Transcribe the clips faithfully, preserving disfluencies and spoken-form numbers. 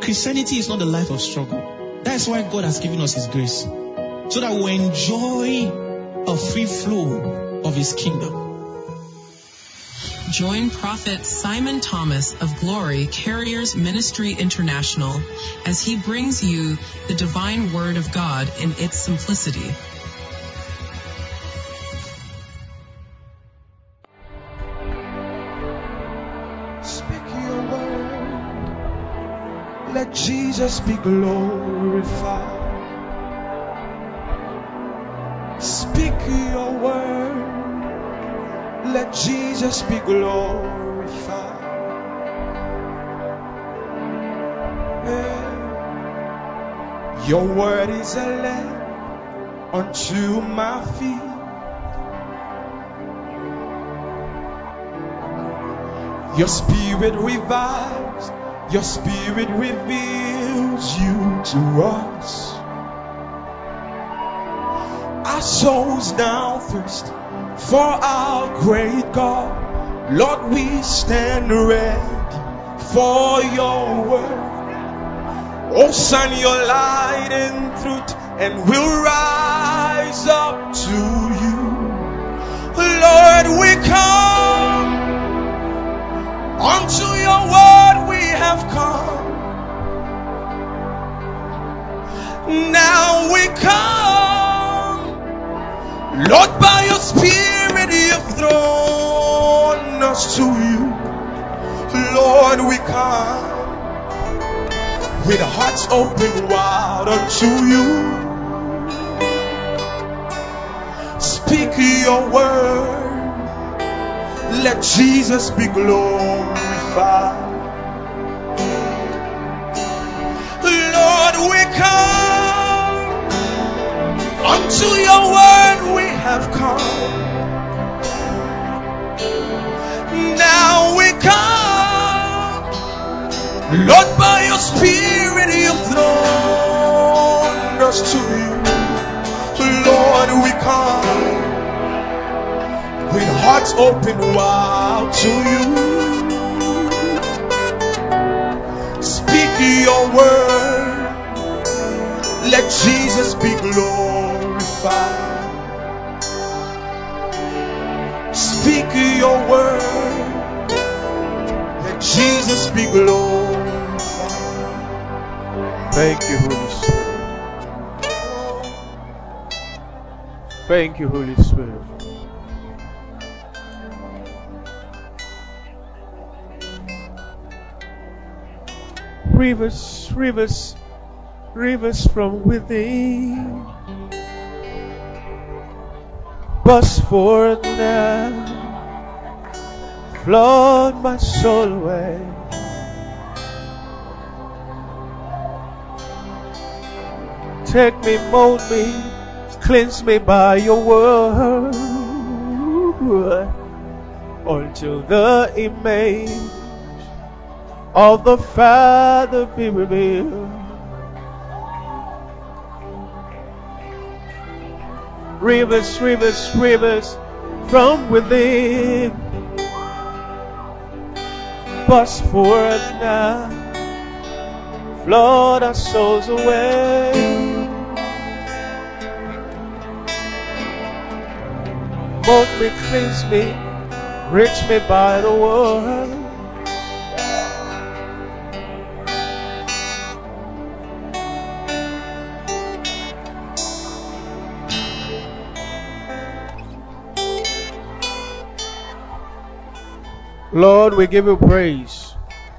Christianity is not the life of struggle. That's why God has given us His grace, so that we enjoy a free flow of His kingdom. Join Prophet Simon Thomas of Glory Carriers Ministry International as he brings you the divine word of God in its simplicity. Speak your word. Let Jesus be glorified. Speak your word. Let Jesus be glorified. Yeah. Your word is a lamp unto my feet. Your spirit revives. Your spirit reveals you to us. Our souls now thirst for our great God. Lord, we stand ready for your word. Oh, shine your light and truth, and we'll rise up to you. Lord, we come. Unto your word we have come. Now we come. Lord, by your spirit you've drawn us to you. Lord, we come with hearts open wide unto you. Speak your word. Let Jesus be glorified. Lord, we come. Unto your word we have come. Now we come. Lord, by your spirit you've drawn us to you. Lord, we come with hearts open wide to you. Speak your word. Let Jesus be glorified. Speak your word. Let Jesus be glorified. Thank you, Holy Spirit. Thank you, Holy Spirit. Rivers, rivers, rivers from within burst forth now, flood my soul away. Take me, mold me, cleanse me by your word, until the image of the Father be revealed. Rivers, rivers, rivers from within burst forth now, flood our souls away. Mold me, cleanse me, reach me by the word. Lord, we give you praise.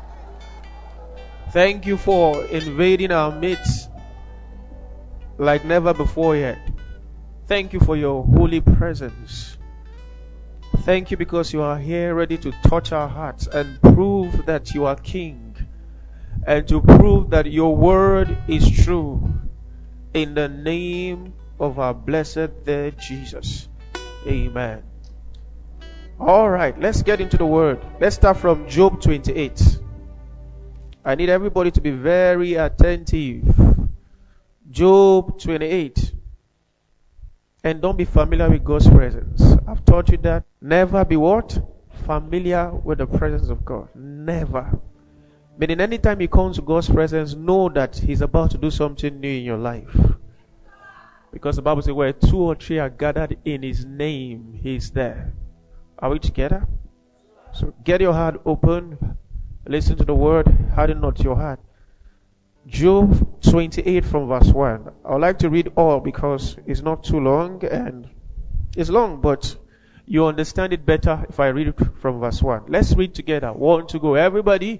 Thank you for invading our midst like never before yet. Thank you for your holy presence. Thank you because you are here ready to touch our hearts and prove that you are King, and to prove that your word is true. In the name of our blessed dear Jesus. Amen. All right, let's get into the word. Let's start from Job twenty-eight. I need everybody to be very attentive. Job twenty-eight. And don't be familiar with God's presence. I've taught you that. Never be what? Familiar with the presence of God. Never. Meaning anytime you come to God's presence, know that He's about to do something new in your life. Because the Bible says where two or three are gathered in His name, He's there. Are we together? So get your heart open. Listen to the word. Harden not your heart. Job twenty-eight from verse one. I would like to read all because it's not too long, and it's long, but you understand it better if I read it from verse one. Let's read together. One to go. Everybody.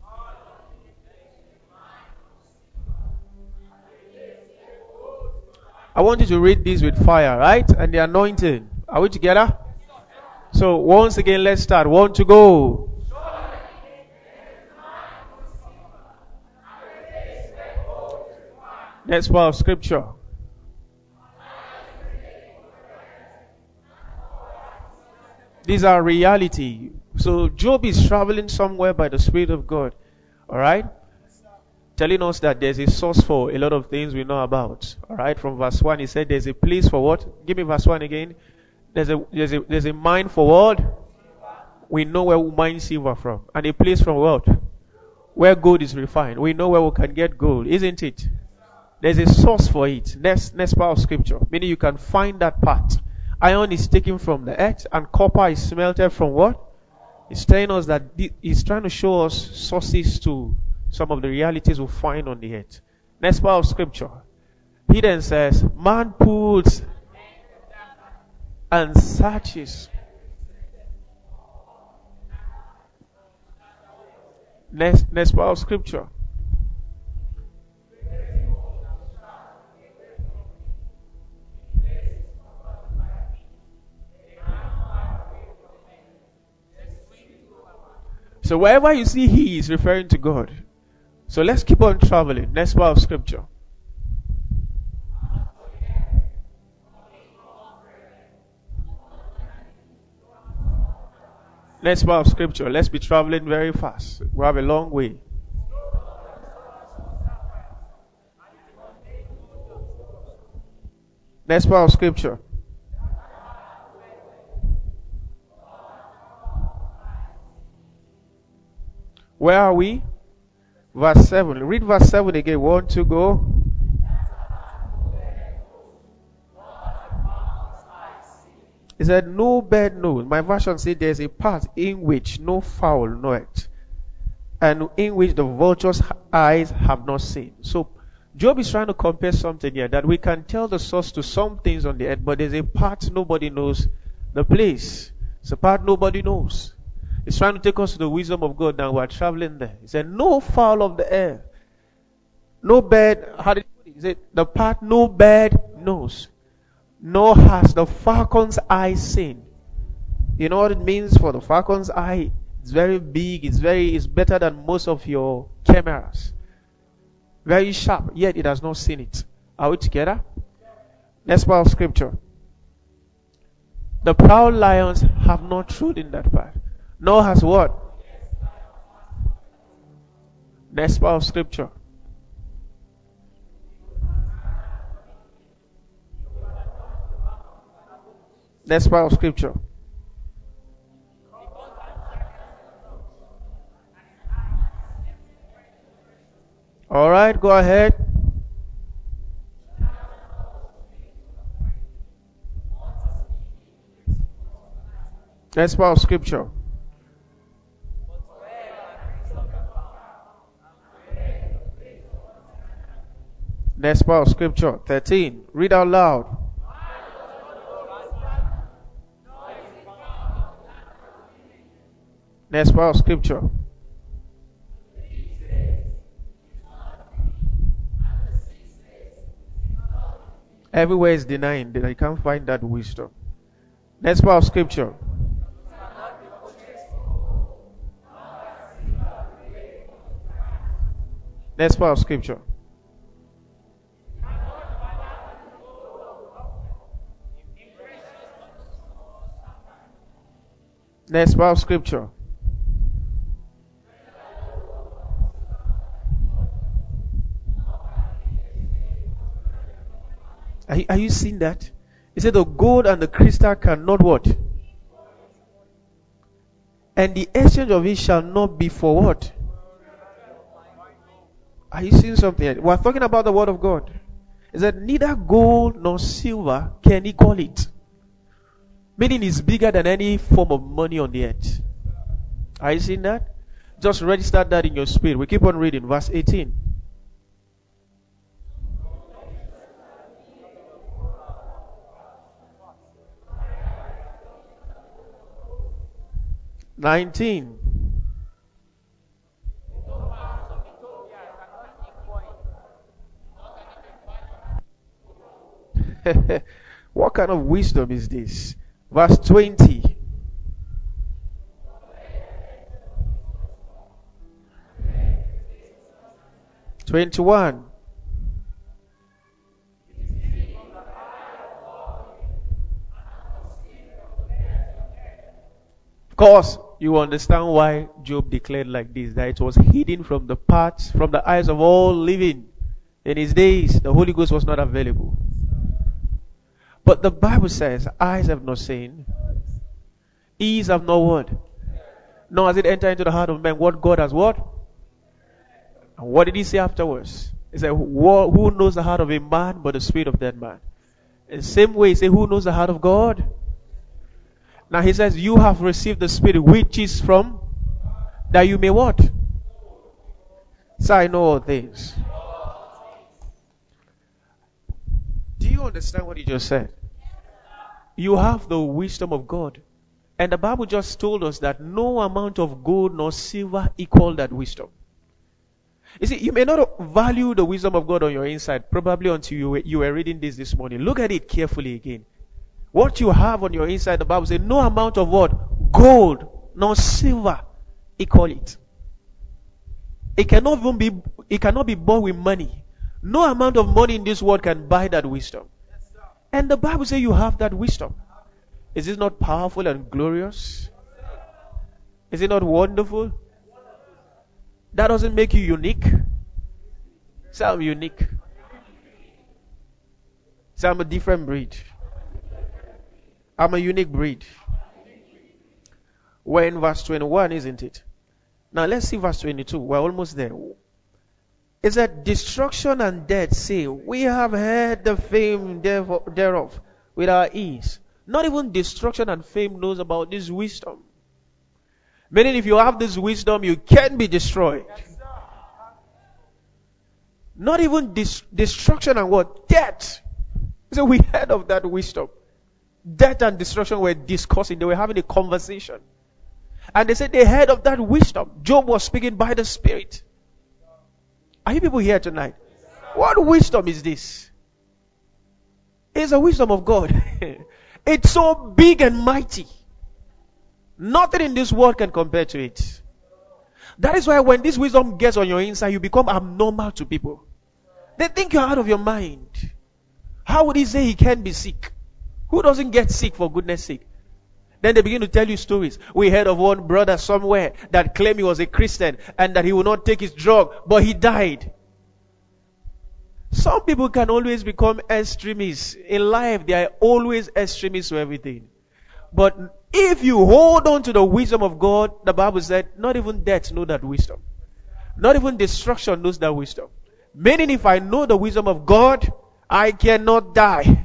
I want you to read this with fire, right? And the anointing. Are we together? So once again, let's start. One to go. Next part of scripture. These are reality. So Job is traveling somewhere by the Spirit of God. Alright? Telling us that there's a source for a lot of things we know about. Alright? From verse one, he said there's a place for what? Give me verse one again. There's a, there's a, there's a mine for what? We know where we mine silver from. And a place from what? Where gold is refined. We know where we can get gold, isn't it? There's a source for it. Next, next part of scripture. Meaning you can find that part. Iron is taken from the earth and copper is smelted from what? He's telling us that he's trying to show us sources to some of the realities we find on the earth. Next part of scripture. He then says, man pulls and searches. Next, next part of scripture. So wherever you see he is referring to God. So let's keep on traveling. Next part of scripture. Next part of scripture. Let's be traveling very fast. We have a long way. Next part of scripture. Where are we? Verse seven. Read verse seven again. One, two, go. He said, no bird knows. My version said there's a part in which no fowl knoweth, and in which the vulture's eyes have not seen. So Job is trying to compare something here, that we can tell the source to some things on the earth, but there's a part nobody knows the place. It's a part nobody knows. He's trying to take us to the wisdom of God now. We're traveling there. He said, no fowl of the air, no bird. How did he put it? He said, the part no bird knows, nor has the falcon's eye seen. You know what it means for the falcon's eye? It's very big. It's very. It's better than most of your cameras. Very sharp. Yet it has not seen it. Are we together? Next part of scripture. The proud lions have not trod in that path. Nor has what? Next part of scripture. Next part of scripture. Alright, go ahead. Next part of scripture. Next part of scripture. thirteen. Read out loud. Next part of scripture. Everywhere is denying that I can't find that wisdom. Next part of scripture. Next part of scripture. Next part of scripture. Are you, are you seeing that? He said the gold and the crystal cannot what? And the exchange of it shall not be for what? Are you seeing something? We're talking about the word of God. It said, neither gold nor silver can equal it. Meaning it's bigger than any form of money on the earth. Are you seeing that? Just register that in your spirit. We keep on reading. Verse eighteen. nineteen. What kind of wisdom is this? Verse twenty. twenty-one. Of course, you understand why Job declared like this, that it was hidden from the parts, from the eyes of all living. In his days, the Holy Ghost was not available. But the Bible says, eyes have not seen, ears have not heard, nor has it entered into the heart of man what God has what? And what did he say afterwards? He said, who knows the heart of a man but the spirit of that man? In the same way, he said, who knows the heart of God? Now he says, you have received the Spirit which is from, that you may what? So I know all things. Do you understand what he just said? You have the wisdom of God. And the Bible just told us that no amount of gold nor silver equal that wisdom. You see, you may not value the wisdom of God on your inside, probably until you were, you were reading this this morning. Look at it carefully again. What you have on your inside, the Bible says, no amount of what? Gold nor silver equal it. It cannot even be, it cannot be bought with money. No amount of money in this world can buy that wisdom. And the Bible says you have that wisdom. Is it not powerful and glorious? Is it not wonderful? That doesn't make you unique. Say I'm unique. Say I'm a different breed. I'm a unique breed. We're in verse twenty-one, isn't it? Now let's see verse twenty-two. We're almost there. It said, destruction and death say, we have heard the fame thereof with our ears. Not even destruction and fame knows about this wisdom. Meaning if you have this wisdom, you can be destroyed. Not even dis- destruction and what? Death. So we heard of that wisdom. Death and destruction were discussing. They were having a conversation. And they said they heard of that wisdom. Job was speaking by the Spirit. Are you people here tonight? What wisdom is this? It's the wisdom of God. It's so big and mighty. Nothing in this world can compare to it. That is why when this wisdom gets on your inside, you become abnormal to people. They think you're out of your mind. How would he say he can be sick? Who doesn't get sick for goodness sake? Then they begin to tell you stories. We heard of one brother somewhere that claimed he was a Christian and that he would not take his drug, but he died. Some people can always become extremists. In life, they are always extremists to everything. But if you hold on to the wisdom of God, the Bible said, not even death knows that wisdom. Not even destruction knows that wisdom. Meaning if I know the wisdom of God, I cannot die.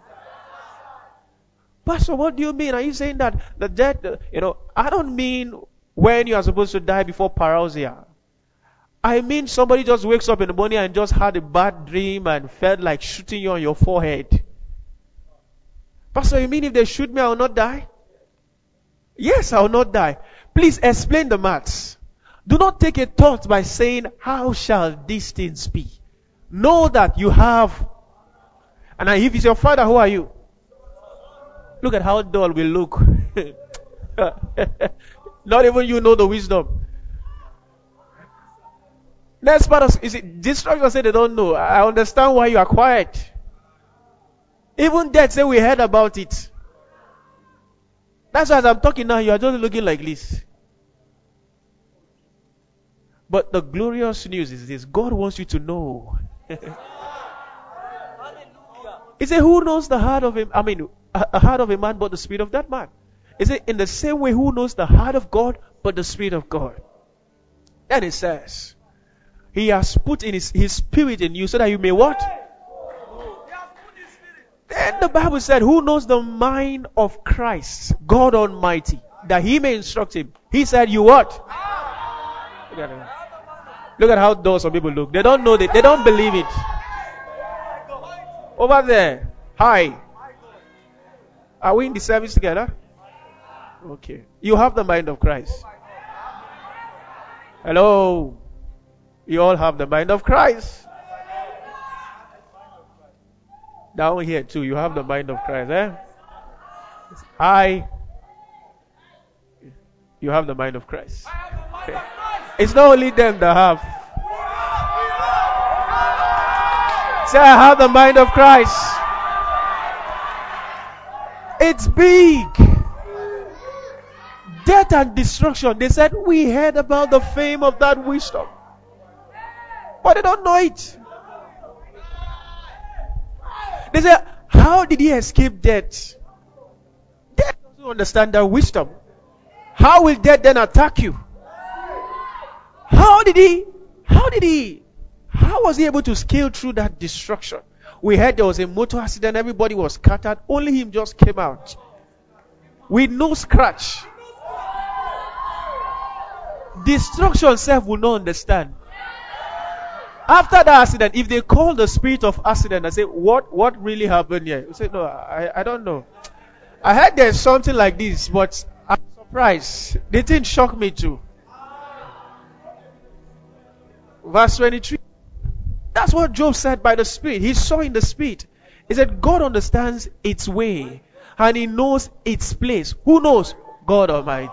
Pastor, what do you mean? Are you saying that the death, you know, I don't mean when you are supposed to die before parousia. I mean somebody just wakes up in the morning and just had a bad dream and felt like shooting you on your forehead. Pastor, you mean if they shoot me, I will not die? Yes, I will not die. Please explain the maths. Do not take a thought by saying, how shall these things be? Know that you have. And if it's your father, who are you? Look at how dull we look. Not even you know the wisdom. Next part of, is it destruction say they don't know. I understand why you are quiet. Even death say we heard about it. That's why as I'm talking now, you are just looking like this. But the glorious news is this. God wants you to know. He said, who knows the heart of him? I mean, a heart of a man but the spirit of that man. He said, in the same way, who knows the heart of God but the Spirit of God? Then it says, He has put in his, his spirit in you so that you may what? Then the Bible said, who knows the mind of Christ, God Almighty, that he may instruct him. He said, you what? Look at him. Look at how those some people look. They don't know that. They don't believe it. Over there. Hi. Are we in the service together? Okay. You have the mind of Christ. Hello. You all have the mind of Christ. Down here too, you have the mind of Christ. Eh? Hi. You have the mind of Christ. Okay. It's not only them that have. Say, I have the mind of Christ. It's big. Death and destruction. They said, we heard about the fame of that wisdom. But they don't know it. They said, how did he escape death? Death doesn't understand that wisdom. How will death then attack you? How did he, how did he, how was he able to scale through that destruction? We heard there was a motor accident, everybody was scattered, only him just came out. With no scratch. Destruction self will not understand. After that accident, if they call the spirit of accident and say, what, what really happened here? You say, no, I, I don't know. I heard there's something like this, but I'm surprised. The thing shocked me too. Verse twenty-three. That's what Job said by the Spirit. He saw in the Spirit. He said, God understands its way and he knows its place. Who knows? God Almighty.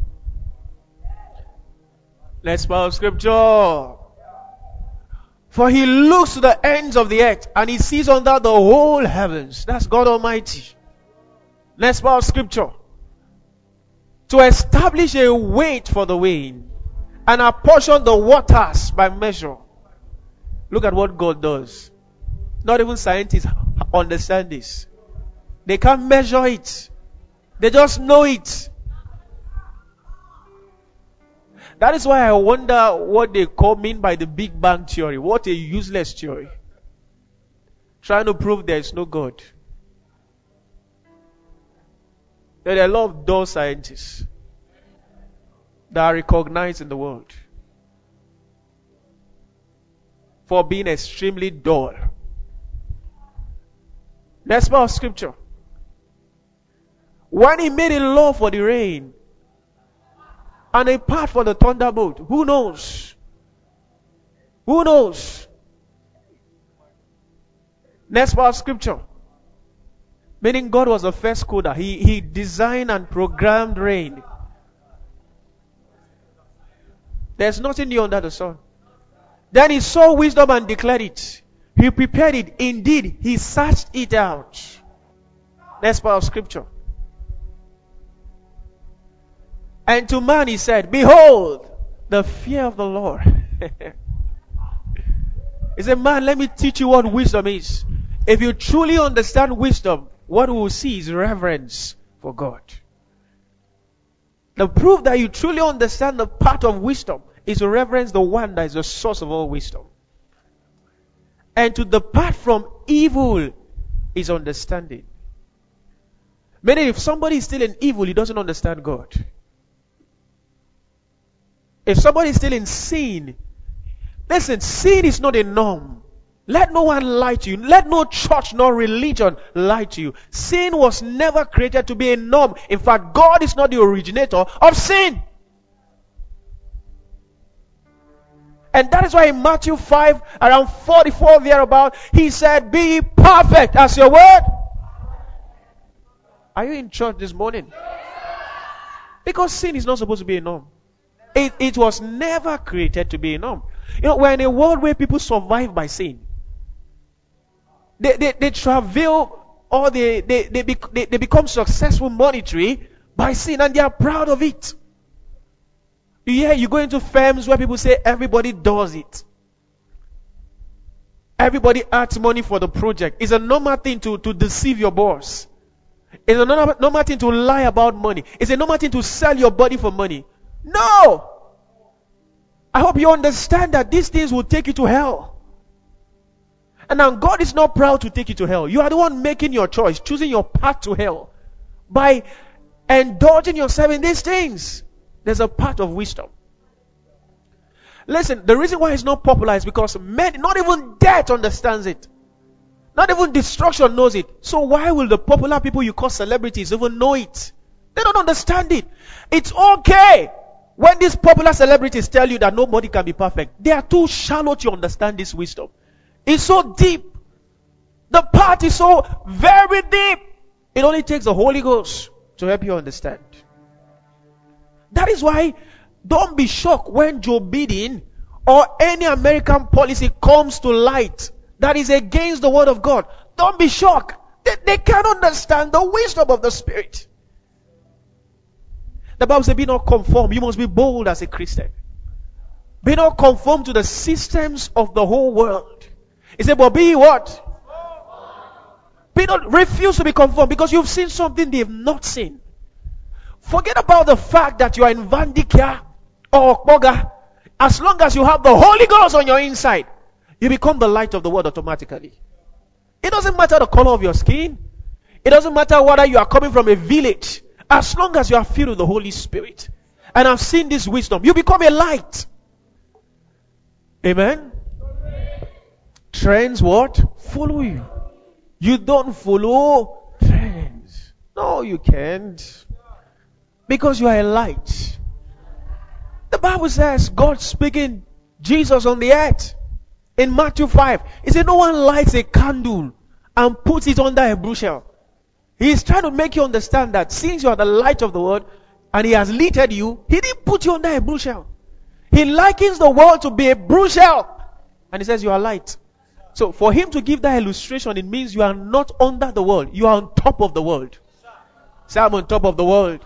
Let's power scripture. For he looks to the ends of the earth and he sees under the whole heavens. That's God Almighty. Let's power scripture. To establish a weight for the wind and apportion the waters by measure. Look at what God does. Not even scientists understand this. They can't measure it. They just know it. That is why I wonder what they call mean by the Big Bang theory. What a useless theory. Trying to prove there is no God. There are a lot of dull scientists that are recognized in the world for being extremely dull. Let's power scripture. When he made a law for the rain and a path for the thunderbolt, who knows? Who knows? Next part of scripture. Meaning God was the first coder. He, he designed and programmed rain. There's nothing new under the sun. Then he saw wisdom and declared it. He prepared it. Indeed, he searched it out. Next part of scripture. And to man he said, behold, the fear of the Lord. He said, man, let me teach you what wisdom is. If you truly understand wisdom, what we will see is reverence for God. The proof that you truly understand the path of wisdom is to reverence the one that is the source of all wisdom. And to depart from evil is understanding. Meaning if somebody is still in evil, he doesn't understand God. If somebody is still in sin, listen, sin is not a norm. Let no one lie to you. Let no church nor religion lie to you. Sin was never created to be a norm. In fact, God is not the originator of sin. And that is why in Matthew five, around forty-four thereabout, he said, be perfect as your word. Are you in church this morning? Because sin is not supposed to be a norm. It, it was never created to be a norm. You know, we're in a world where people survive by sin. They, they, they travel or they, they, they, bec- they, they become successful monetarily by sin and they are proud of it. Yeah, you go into firms where people say everybody does it. Everybody adds money for the project. It's a normal thing to, to deceive your boss. It's a normal, normal thing to lie about money. It's a normal thing to sell your body for money. No! I hope you understand that these things will take you to hell. And now God is not proud to take you to hell. You are the one making your choice, choosing your path to hell. By indulging yourself in these things, there's a part of wisdom. Listen, the reason why it's not popular is because men, not even death understands it. Not even destruction knows it. So why will the popular people you call celebrities even know it? They don't understand it. It's okay when these popular celebrities tell you that nobody can be perfect. They are too shallow to understand this wisdom. It's so deep. The path is so very deep. It only takes the Holy Ghost to help you understand. That is why don't be shocked when Joe Biden or any American policy comes to light that is against the word of God. Don't be shocked. They, they can't understand the wisdom of the Spirit. The Bible says, be not conformed. You must be bold as a Christian. Be not conformed to the systems of the whole world. He said, but be what? Be not, refuse to be conformed because you've seen something they've not seen. Forget about the fact that you are in Vandikia or Okboga. As long as you have the Holy Ghost on your inside, you become the light of the world automatically. It doesn't matter the color of your skin. It doesn't matter whether you are coming from a village. As long as you are filled with the Holy Spirit. And I've seen this wisdom. You become a light. Amen? Trends what? Follow you. You don't follow trends. No, you can't. Because you are a light. The Bible says God speaking Jesus on the earth. In Matthew five, he said no one lights a candle and puts it under a bushel. He is trying to make you understand that since you are the light of the world and he has lit you, he didn't put you under a bushel. He likens the world to be a bushel. And he says you are light. So for him to give that illustration, it means you are not under the world. You are on top of the world. Say, I'm on top of the world.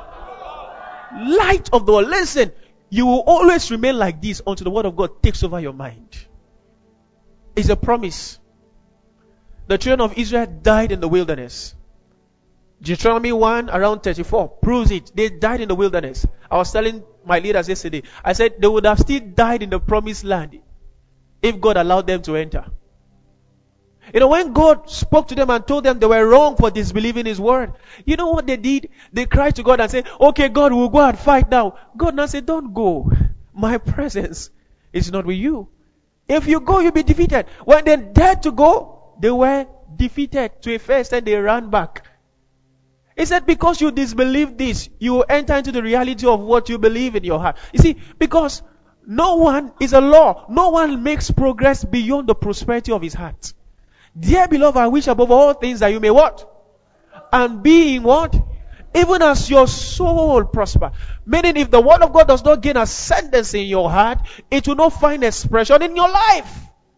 Light of the world. Listen, you will always remain like this until the word of God takes over your mind. It's a promise. The children of Israel died in the wilderness. Deuteronomy one around thirty-four proves it. They died in the wilderness. I was telling my leaders yesterday, I said they would have still died in the promised land if God allowed them to enter. You know, when God spoke to them and told them they were wrong for disbelieving His word, you know what they did? They cried to God and said, okay, God, we'll go and fight now. God now said, don't go. My presence is not with you. If you go, you'll be defeated. When they dared to go, they were defeated to a first and they ran back. He said, because you disbelieve this, you will enter into the reality of what you believe in your heart. You see, because no one is a law. No one makes progress beyond the prosperity of his heart. Dear beloved, I wish above all things that you may what? And be in what? Even as your soul prosper. Meaning if the word of God does not gain ascendancy in your heart, it will not find expression in your life.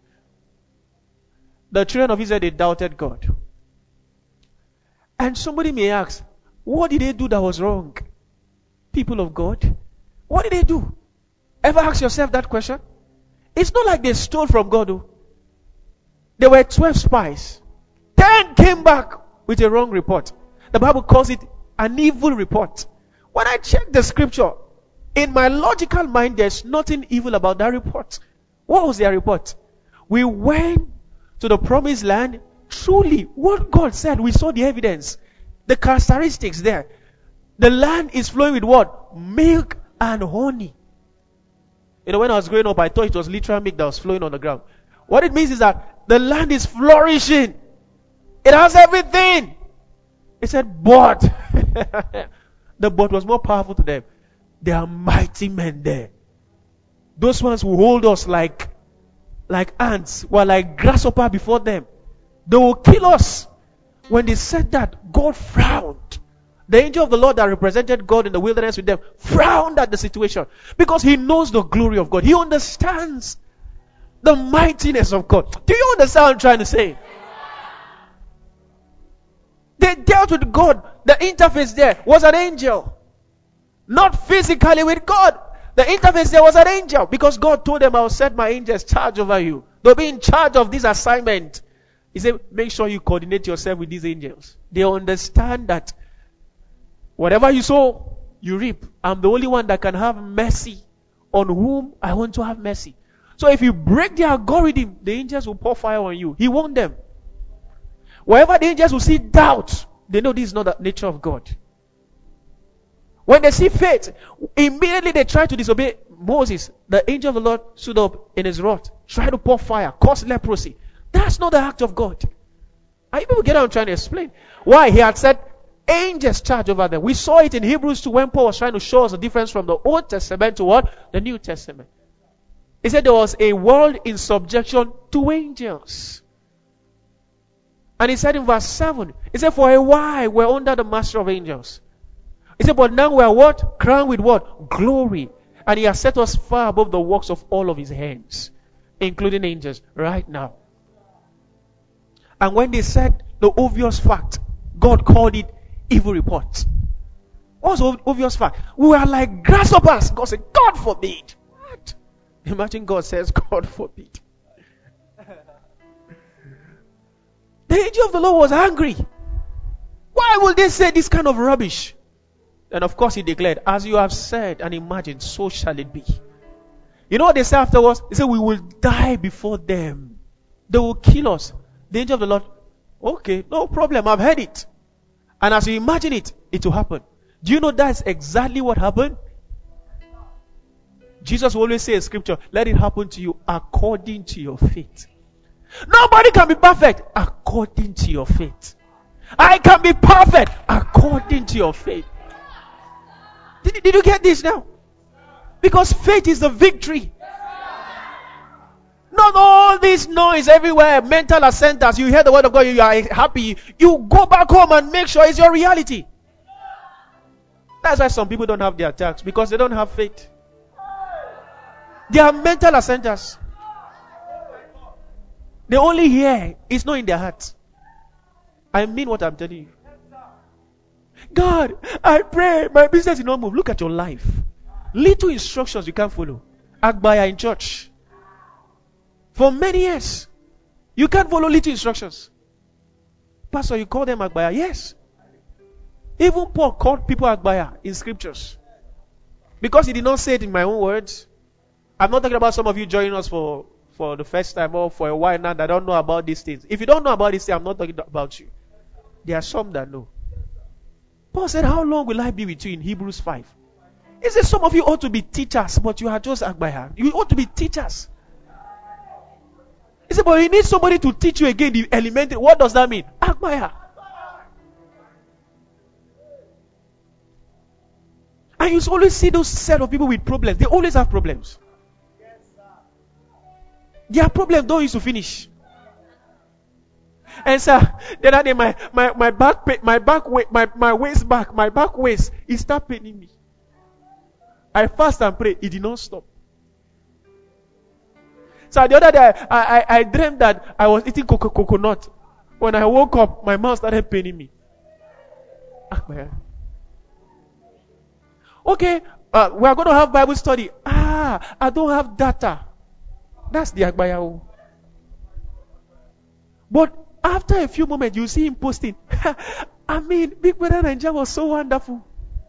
The children of Israel, they doubted God. And somebody may ask, what did they do that was wrong? People of God, what did they do? Ever ask yourself that question? It's not like they stole from God. Though. There were twelve spies. Ten came back with a wrong report. The Bible calls it an evil report. When I check the scripture, in my logical mind, there's nothing evil about that report. What was their report? We went to the promised land. Truly, what God said, we saw the evidence. The characteristics there. The land is flowing with what? Milk and honey. You know, when I was growing up, I thought it was literal milk that was flowing on the ground. What it means is that the land is flourishing. It has everything. It said, but the but was more powerful to them. There are mighty men there. Those ones who hold us like, like ants, were like grasshopper before them. They will kill us. When they said that, God frowned. The angel of the Lord that represented God in the wilderness with them frowned at the situation because he knows the glory of God. He understands the mightiness of God. Do you understand what I'm trying to say? They dealt with God. The interface there was an angel. Not physically with God. The interface there was an angel because God told them, I will set my angels charge over you. They'll be in charge of this assignment. He said, make sure you coordinate yourself with these angels. They understand that whatever you sow, you reap. I'm the only one that can have mercy on whom I want to have mercy. So if you break the algorithm, the angels will pour fire on you. He warned them. Wherever the angels will see doubt, they know this is not the nature of God. When they see faith, immediately they try to disobey Moses. The angel of the Lord stood up in his wrath, tried to pour fire, caused leprosy. That's not the act of God. Are you people get what I'm trying to explain? Why? He had said angels charge over them. We saw it in Hebrews two when Paul was trying to show us the difference from the Old Testament to what? The New Testament. He said there was a world in subjection to angels. And he said in verse seven, he said, for a while we're under the master of angels. He said, but now we are what? Crowned with what? Glory. And he has set us far above the works of all of his hands, including angels, right now. And when they said the obvious fact, God called it evil report. What's the obvious fact? We are like grasshoppers. God said, God forbid. What? Imagine God says, God forbid. The angel of the Lord was angry. Why will they say this kind of rubbish? And of course he declared, as you have said and imagined, so shall it be. You know what they say afterwards? They say, we will die before them. They will kill us. The angel of the Lord, okay, no problem, I've heard it. And as you imagine it, it will happen. Do you know that's exactly what happened? Jesus will always say in scripture, let it happen to you according to your faith. Nobody can be perfect according to your faith. I can be perfect according to your faith. Did, did you get this now? Because faith is the victory. Not all this noise everywhere, mental assenters. You hear the word of God, you are happy. You go back home and make sure it's your reality. That's why some people don't have their attacks, because they don't have faith. They are mental assenters. They only hear, it's not in their heart. I mean what I'm telling you. God, I pray my business will not move. Look at your life. Little instructions you can't follow. Agbaya in church. For many years, you can't follow little instructions. Pastor, you call them Agbaya? Yes. Even Paul called people Agbaya in scriptures. Because he did not say it in my own words. I'm not talking about some of you joining us for, for the first time or for a while now that don't know about these things. If you don't know about these things, I'm not talking about you. There are some that know. Paul said, how long will I be with you in Hebrews five? He said, some of you ought to be teachers, but you are just Agbaya. You ought to be teachers. He said, but you need somebody to teach you again the elementary. What does that mean? Agbaya. And you always see those set of people with problems. They always have problems. Their problems don't used to finish. And sir, the other day my, my, my back pain, my back my, my waist back, my back waist, it started paining me. I fast and pray, it did not stop. So the other day I, I, I dreamed that I was eating coco- coconut. When I woke up, my mouth started paining me. Okay, uh, we are going to have Bible study. Ah, I don't have data. That's the Agbaya. But after a few moments, you see him posting. I mean, Big Brother Nigeria was so wonderful.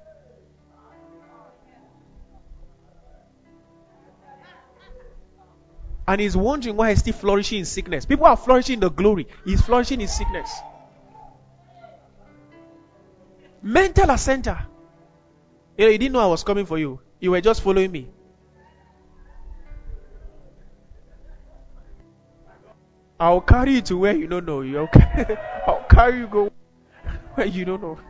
And he's wondering why he's still flourishing in sickness. People are flourishing in the glory. He's flourishing in sickness. Mental assenter. You know, you didn't know I was coming for you. You were just following me. I'll carry you to where you don't know. I'll carry, I'll carry you go where you don't know.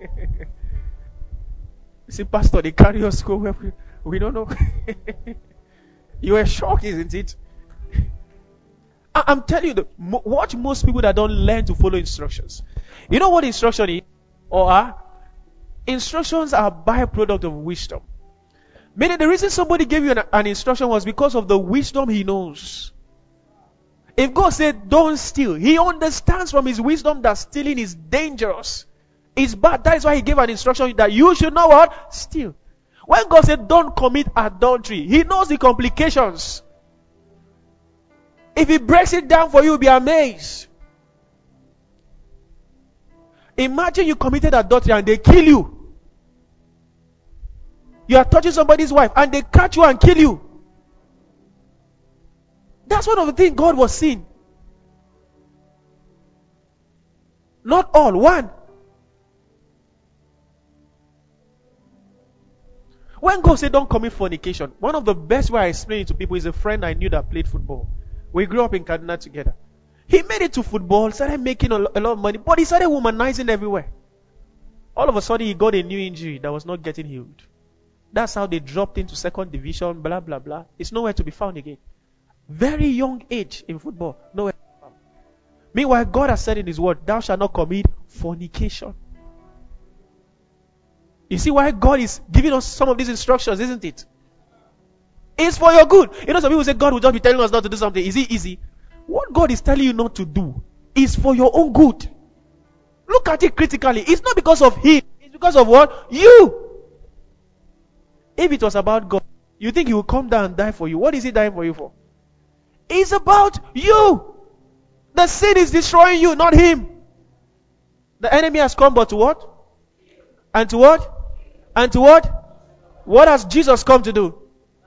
You see, Pastor, they carry us go where we, we don't know. You were shocked, isn't it? I, I'm telling you, the, mo- watch most people that don't learn to follow instructions. You know what instruction is? Or are? Instructions are a byproduct of wisdom. Meaning the reason somebody gave you an, an instruction was because of the wisdom he knows. If God said, don't steal, he understands from his wisdom that stealing is dangerous. It's bad. That is why he gave an instruction that you should know what? Steal. When God said, don't commit adultery, he knows the complications. If he breaks it down for you, you'll be amazed. Imagine you committed adultery and they kill you. You are touching somebody's wife and they catch you and kill you. That's one of the things God was seeing. Not all, one. When God said don't commit fornication, one of the best way I explain it to people is a friend I knew that played football. We grew up in Kaduna together. He made it to football, started making a lot of money, but he started womanizing everywhere. All of a sudden he got a new injury that was not getting healed. That's how they dropped into second division, blah, blah, blah. It's nowhere to be found again. Very young age in football, nowhere to be found. Meanwhile, God has said in His word, thou shalt not commit fornication. You see why God is giving us some of these instructions, isn't it? It's for your good. You know, some people say God will just be telling us not to do something. Is it easy? What God is telling you not to do is for your own good. Look at it critically. It's not because of Him. It's because of what? You. If it was about God, you think He will come down and die for you. What is He dying for you for? It's about you. The sin is destroying you, not Him. The enemy has come but to what? And to what? And to what? What has Jesus come to do?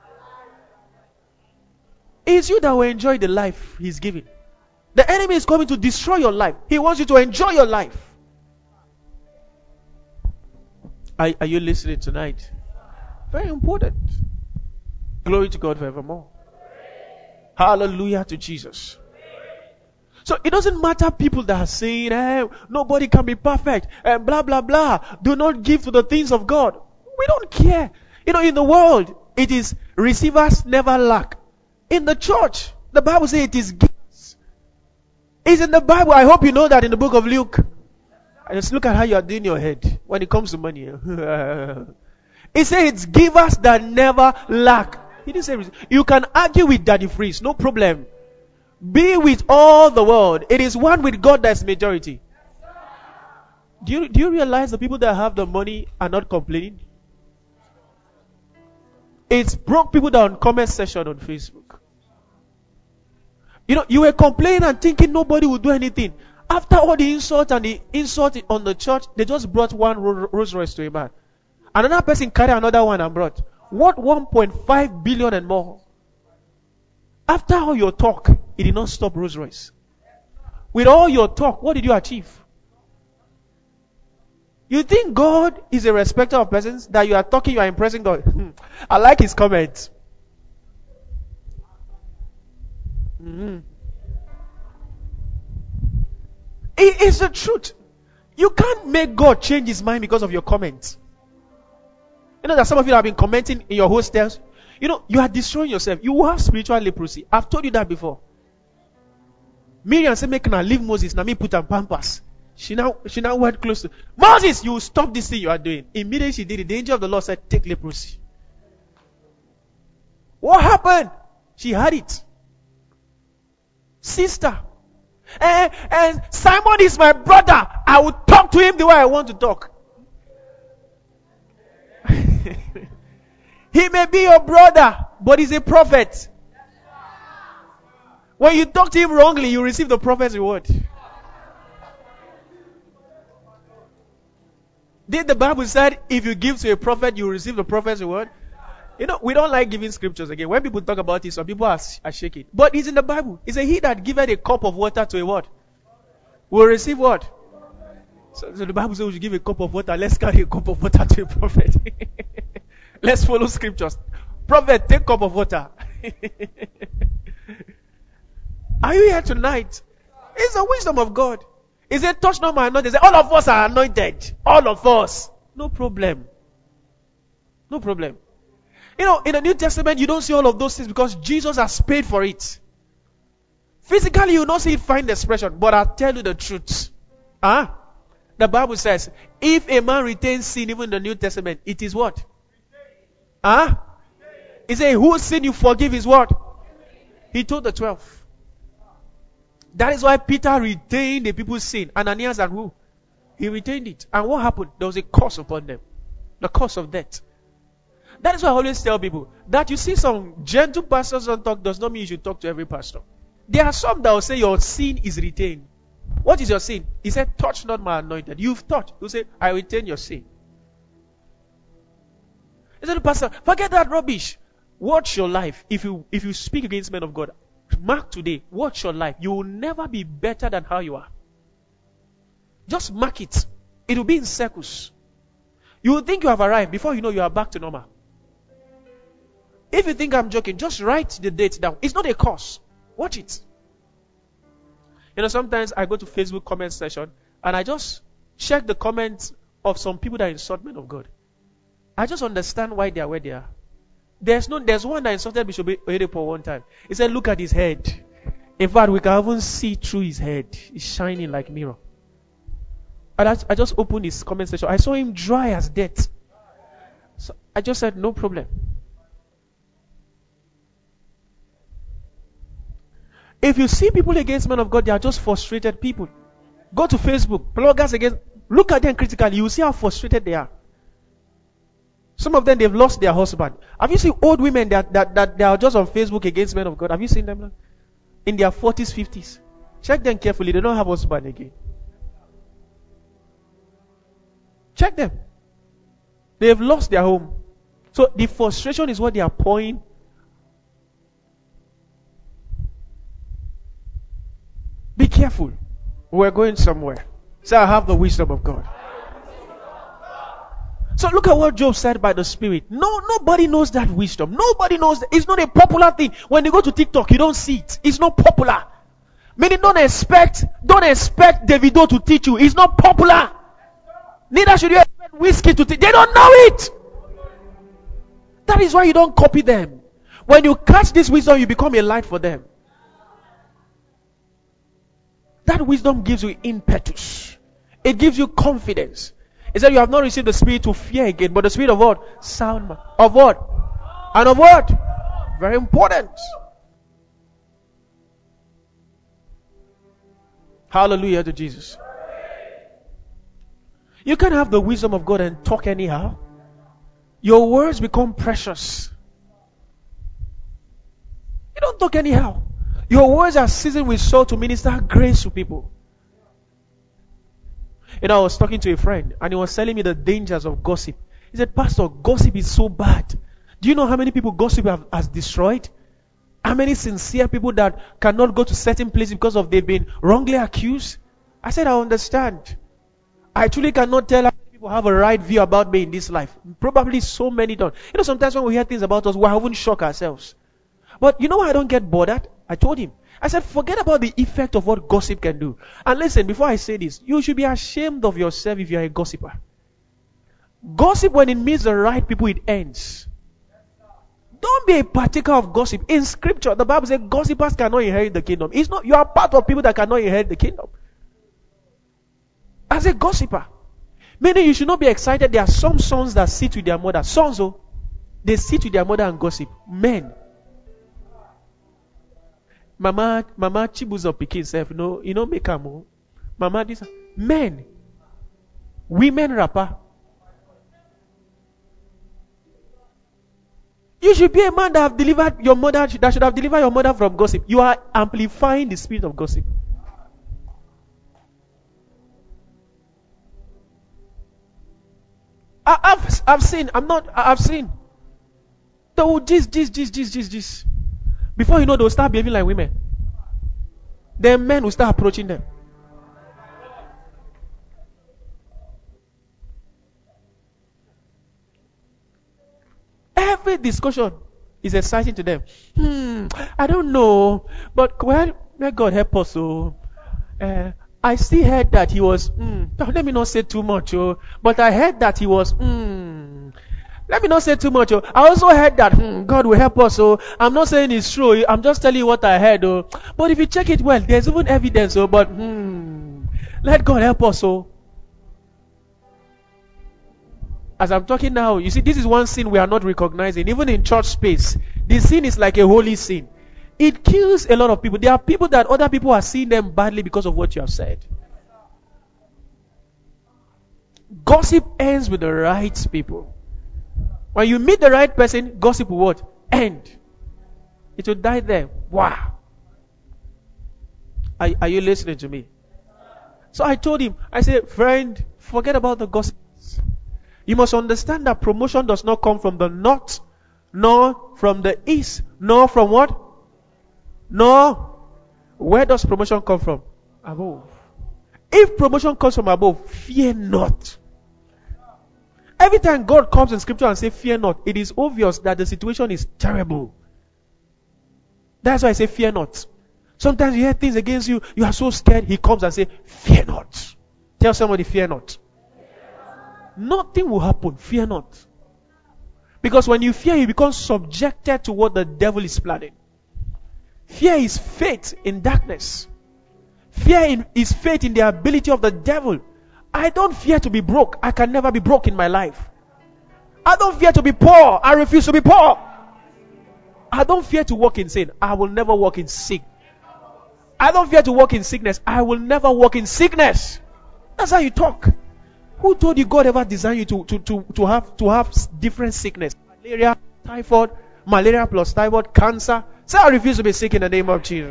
It's you that will enjoy the life He's giving. The enemy is coming to destroy your life. He wants you to enjoy your life. Are, are you listening tonight? Very important. Glory to God forevermore. Hallelujah to Jesus. So it doesn't matter people that are saying, hey, nobody can be perfect, and blah, blah, blah. Do not give to the things of God. We don't care. You know, in the world, it is receivers never lack. In the church, the Bible says it is gifts. It's in the Bible. I hope you know that in the book of Luke. Just look at how you are doing your head when it comes to money. It says it's givers that never lack. He didn't say you can argue with Daddy Freeze, no problem. Be with all the world. It is one with God that's majority. Do you, do you realize the people that have the money are not complaining? It's broke people that are on comment section on Facebook. You know, you were complaining and thinking nobody would do anything. After all the insult and the insult on the church, they just brought one Rolls Royce to a man. Another person carried another one and brought. What one point five billion and more? After all your talk, it did not stop Rolls Royce. With all your talk, what did you achieve? You think God is a respecter of persons? That you are talking, you are impressing God. I like his comments. Mm-hmm. It is the truth. You can't make God change his mind because of your comments. You know that some of you have been commenting in your hostels. You know, you are destroying yourself. You will have spiritual leprosy. I've told you that before. Miriam said, make her leave Moses. Now me put her pampers. She now, she now went close to Moses, you will stop this thing you are doing. Immediately she did it. The angel of the Lord said, take leprosy. What happened? She had it. Sister. And, and Simon is my brother. I will talk to him the way I want to talk. He may be your brother, but he's a prophet. When you talk to him wrongly, you receive the prophet's reward. Did the Bible say if you give to a prophet, you receive the prophet's reward? You know, we don't like giving scriptures again. When people talk about it, some people are, are shaking. But it's in the Bible. It's a he that giveth a cup of water to a what? Will receive what? So, so the Bible says we should give a cup of water. Let's carry a cup of water to a prophet. Let's follow scriptures. Prophet, take a cup of water. Are you here tonight? It's the wisdom of God. He said, touch not my anointed. He said, all of us are anointed. All of us. No problem. No problem. You know, in the New Testament, you don't see all of those things because Jesus has paid for it. Physically, you don't see it find expression. But I'll tell you the truth. Huh? The Bible says, if a man retains sin, even in the New Testament, it is what? Huh? He said, whose sin you forgive is what? He told the twelve. That is why Peter retained the people's sin. Ananias and who? He retained it. And what happened? There was a curse upon them. The curse of death. That is why I always tell people that you see some gentle pastors don't talk does not mean you should talk to every pastor. There are some that will say your sin is retained. What is your sin? He said, touch not my anointed. You've touched. You say, I retain your sin. He said, Pastor, forget that rubbish. Watch your life. If you if you speak against men of God, mark today. Watch your life. You will never be better than how you are. Just mark it. It will be in circles. You will think you have arrived. Before you know, you are back to normal. If you think I'm joking, just write the date down. It's not a curse. Watch it. You know, sometimes I go to Facebook comment section and I just check the comments of some people that insult men of God. I just understand why they are where they are. There's no, there's one that insulted Bishop Oyedepo one time. He said, look at his head. In fact, we can even see through his head. It's shining like mirror. And I, I just opened his comment section. I saw him dry as death. So I just said, no problem. If you see people against men of God, they are just frustrated people. Go to Facebook, bloggers against, look at them critically. You will see how frustrated they are. Some of them, they've lost their husband. Have you seen old women that, that, that they are just on Facebook against men of God? Have you seen them? In their forties, fifties. Check them carefully. They don't have husband again. Check them. They've lost their home. So the frustration is what they are pouring. Be careful. We're going somewhere. So I have the wisdom of God. So look at what Job said by the Spirit. No, nobody knows that wisdom. Nobody knows that. It's not a popular thing. When you go to TikTok, you don't see it. It's not popular. Meaning, don't expect, don't expect Davido to teach you. It's not popular. Neither should you expect Whiskey to teach. They don't know it. That is why you don't copy them. When you catch this wisdom, you become a light for them. That wisdom gives you impetus. It gives you confidence. He said, you have not received the spirit to fear again, but the spirit of what? Sound mind. Of what? And of what? Very important. Hallelujah to Jesus. You can have the wisdom of God and talk anyhow. Your words become precious. You don't talk anyhow. Your words are seasoned with salt to minister grace to people. You know, I was talking to a friend and he was telling me the dangers of gossip. He said, Pastor, gossip is so bad. Do you know how many people gossip have, has destroyed? How many sincere people that cannot go to certain places because of they've been wrongly accused? I said, I understand. I truly cannot tell how many people have a right view about me in this life. Probably so many don't. You know, sometimes when we hear things about us, we haven't shocked ourselves. But you know why I don't get bothered? I told him. I said, forget about the effect of what gossip can do. And listen, before I say this, you should be ashamed of yourself if you are a gossiper. Gossip, when it meets the right people, it ends. Don't be a partaker of gossip. In scripture, the Bible says gossipers cannot inherit the kingdom. It's not, you are part of people that cannot inherit the kingdom. As a gossiper. Meaning you should not be excited. There are some sons that sit with their mother. Sons, oh, they sit with their mother and gossip. Men. Mama, Mama Chibuzo pikin self, no, you know, make a move. Mama, this, men, women rapper. You should be a man that have delivered your mother, that should have delivered your mother from gossip. You are amplifying the spirit of gossip. I, I've, I've seen, I'm not, I've seen. They will this, this, this, this, this, this. Before you know, they'll start behaving like women. Then men will start approaching them. Every discussion is exciting to them. Hmm, I don't know. But well, may God help us. So, uh, I still heard that he was, mm, let me not say too much. Oh, but I heard that he was, mm, let me not say too much. Oh. I also heard that hmm, God will help us. So I'm not saying it's true. I'm just telling you what I heard. Oh. But if you check it well, there's even evidence. Oh, but hmm, let God help us. Oh. As I'm talking now, you see, this is one sin we are not recognizing. Even in church space, this sin is like a holy sin. It kills a lot of people. There are people that other people are seeing them badly because of what you have said. Gossip ends with the right people. When you meet the right person, gossip will what? End. It will die there. Wow. Are, are you listening to me? So I told him, I said, friend, forget about the gossip. You must understand that promotion does not come from the north, nor from the east, nor from what? No. Where does promotion come from? Above. If promotion comes from above, fear not. Every time God comes in scripture and says fear not, it is obvious that the situation is terrible. That's why I say fear not. Sometimes you hear things against you, you are so scared, he comes and says, fear not. Tell somebody, fear not. Nothing will happen, fear not. Because when you fear, you become subjected to what the devil is planning. Fear is faith in darkness. Fear in, is faith in the ability of the devil. I don't fear to be broke. I can never be broke in my life. I don't fear to be poor. I refuse to be poor. I don't fear to walk in sin. I will never walk in sick. I don't fear to walk in sickness. I will never walk in sickness. That's how you talk. Who told you God ever designed you to, to, to, to have to have different sickness? Malaria, typhoid, malaria plus typhoid, cancer. Say I refuse to be sick in the name of Jesus.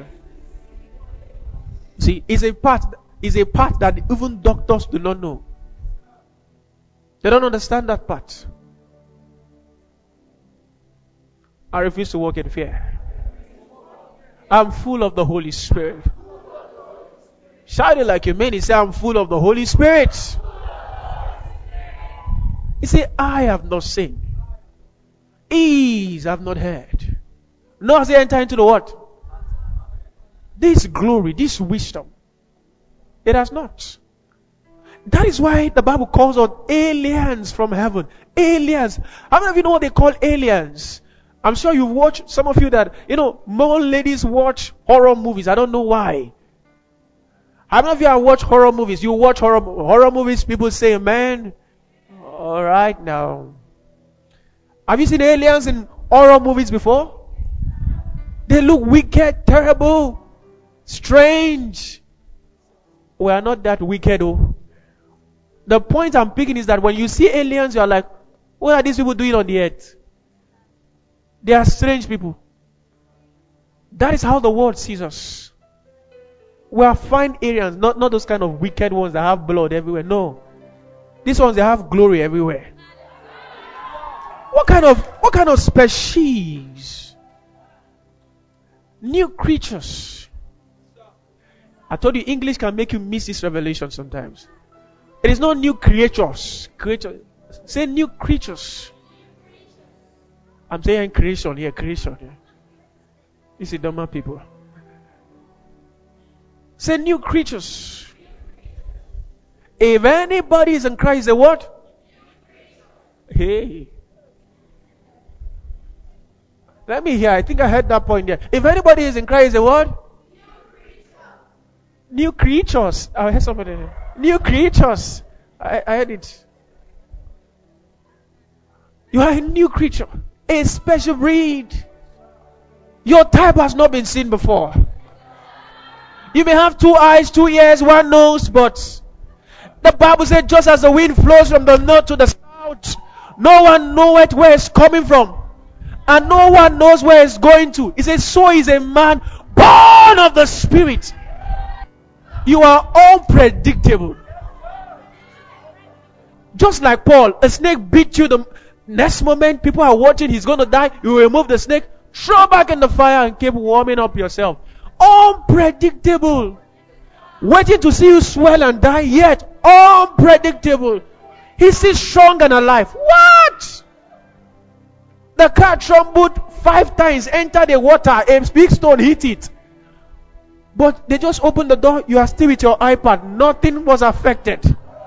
See, it's a part, it's a part that even doctors do not know. They don't understand that part. I refuse to walk in fear. I'm full of the Holy Spirit. Shout it like you mean it. Say, I'm full of the Holy Spirit. He said, I have not seen. Ease have not heard. Nor has he entered into the what? This glory, this wisdom. It has not. That is why the Bible calls out aliens from heaven. Aliens. How many of you know what they call aliens? I'm sure you've watched, some of you that, you know, more ladies watch horror movies. I don't know why. How many of you have watched horror movies? You watch horror, horror movies, people say, man, alright now. Have you seen aliens in horror movies before? They look wicked, terrible, strange. We are not that wicked, oh. The point I'm picking is that when you see aliens, you are like, what are these people doing on the earth? They are strange people. That is how the world sees us. We are fine aliens, not, not those kind of wicked ones that have blood everywhere. No. These ones, they have glory everywhere. What kind of, what kind of species? New creatures. I told you English can make you miss this revelation sometimes. It is not new creatures. Creatures. Say new creatures. I'm saying creation here, creation here. This is dumb people. Say new creatures. If anybody is in Christ, the what? Hey. Let me hear. I think I heard that point there. If anybody is in Christ, the what? New creatures. I heard somebody. New creatures. I, I heard it. You are a new creature. A special breed. Your type has not been seen before. You may have two eyes, two ears, one nose, but the Bible said just as the wind flows from the north to the south, no one knoweth where it's coming from, and no one knows where it's going to. It says, so is a man born of the Spirit. You are unpredictable. Just like Paul, a snake bit you the next moment, people are watching, he's going to die. You remove the snake, throw back in the fire and keep warming up yourself. Unpredictable. Waiting to see you swell and die, yet unpredictable. He's still strong and alive. What? The car trembled five times, entered the water, a big stone hit it. But they just opened the door, you are still with your iPad. Nothing was affected.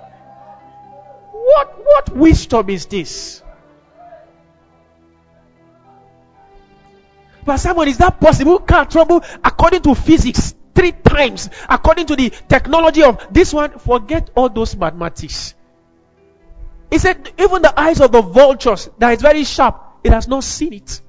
What, what wisdom is this? But Simon, is that possible? Can't trouble according to physics three times, according to the technology of this one. Forget all those mathematics. He said, even the eyes of the vultures that is very sharp, it has not seen it.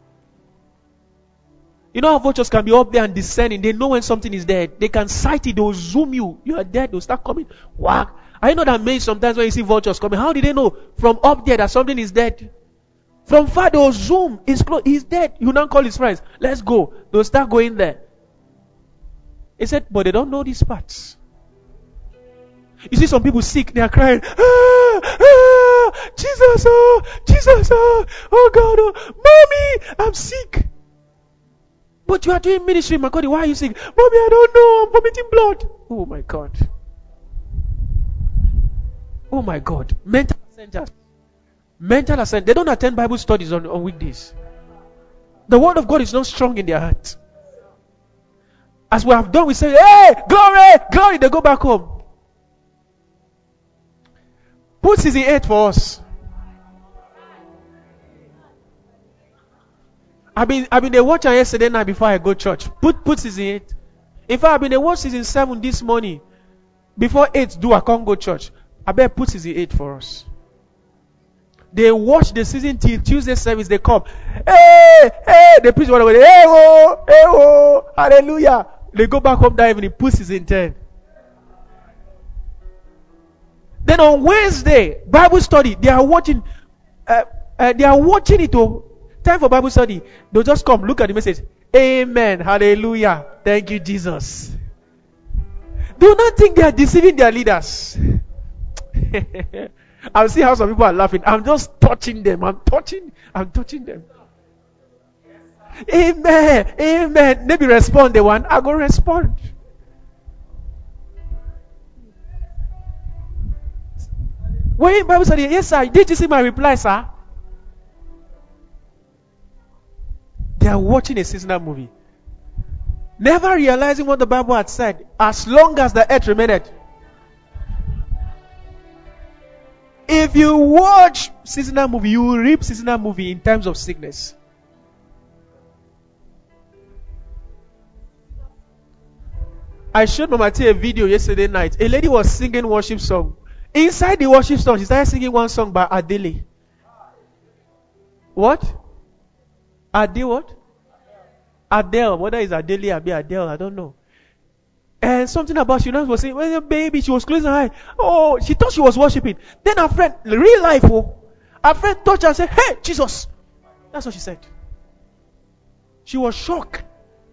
You know how vultures can be up there and descending. They know when something is dead. They can sight it. They will zoom you. You are dead. They'll start coming. Whack. I know that means sometimes when you see vultures coming, how did they know from up there that something is dead? From far they will zoom. He's close. He's dead. You now call his friends. Let's go. They'll start going there. He said, but they don't know these parts. You see some people sick. They are crying. Ah, ah, oh, Jesus, oh, Jesus, oh, oh God, oh, mommy, I'm sick. But you are doing ministry, my God, why are you sick? Mommy, I don't know, I'm vomiting blood. Oh my God. Oh my God. Mental centers. Mental assent. They don't attend Bible studies on, on weekdays. The word of God is not strong in their heart. As we have done, we say, hey, glory, glory. They go back home. Put season eight for us. I've been I've been there watching yesterday night before I go church. Put put season eight. In fact, I've been there watch season seven this morning. Before eight do I can't go church. I better put season eight for us. They watch the season till Tuesday service. They come, hey, hey. They preach one away. Hey, oh, hey, oh, hallelujah. They go back home that evening. Put season ten. Then on Wednesday, Bible study. They are watching. Uh, uh, they are watching it. Oh, time for Bible study. They'll just come, look at the message. Amen, hallelujah. Thank you, Jesus. Do not think they are deceiving their leaders. I'll see how some people are laughing. I'm just touching them. I'm touching. I'm touching them. Amen. Amen. Maybe respond the one. I go respond. When in Bible study, yes, sir. Did you see my reply, sir? They are watching a seasonal movie, never realizing what the Bible had said. As long as the earth remained. If you watch seasonal movie, you will reap seasonal movie in times of sickness. I showed Mama T a video yesterday night. A lady was singing worship song. Inside the worship song, she started singing one song by Adele. What? Adele what? Adele. Whether it's Adele or Adele, I don't know. And something about she was saying, well, baby, she was closing her eye. Oh, she thought she was worshiping. Then her friend, real life, oh, her friend touched her and said, hey, Jesus. That's what she said. She was shocked.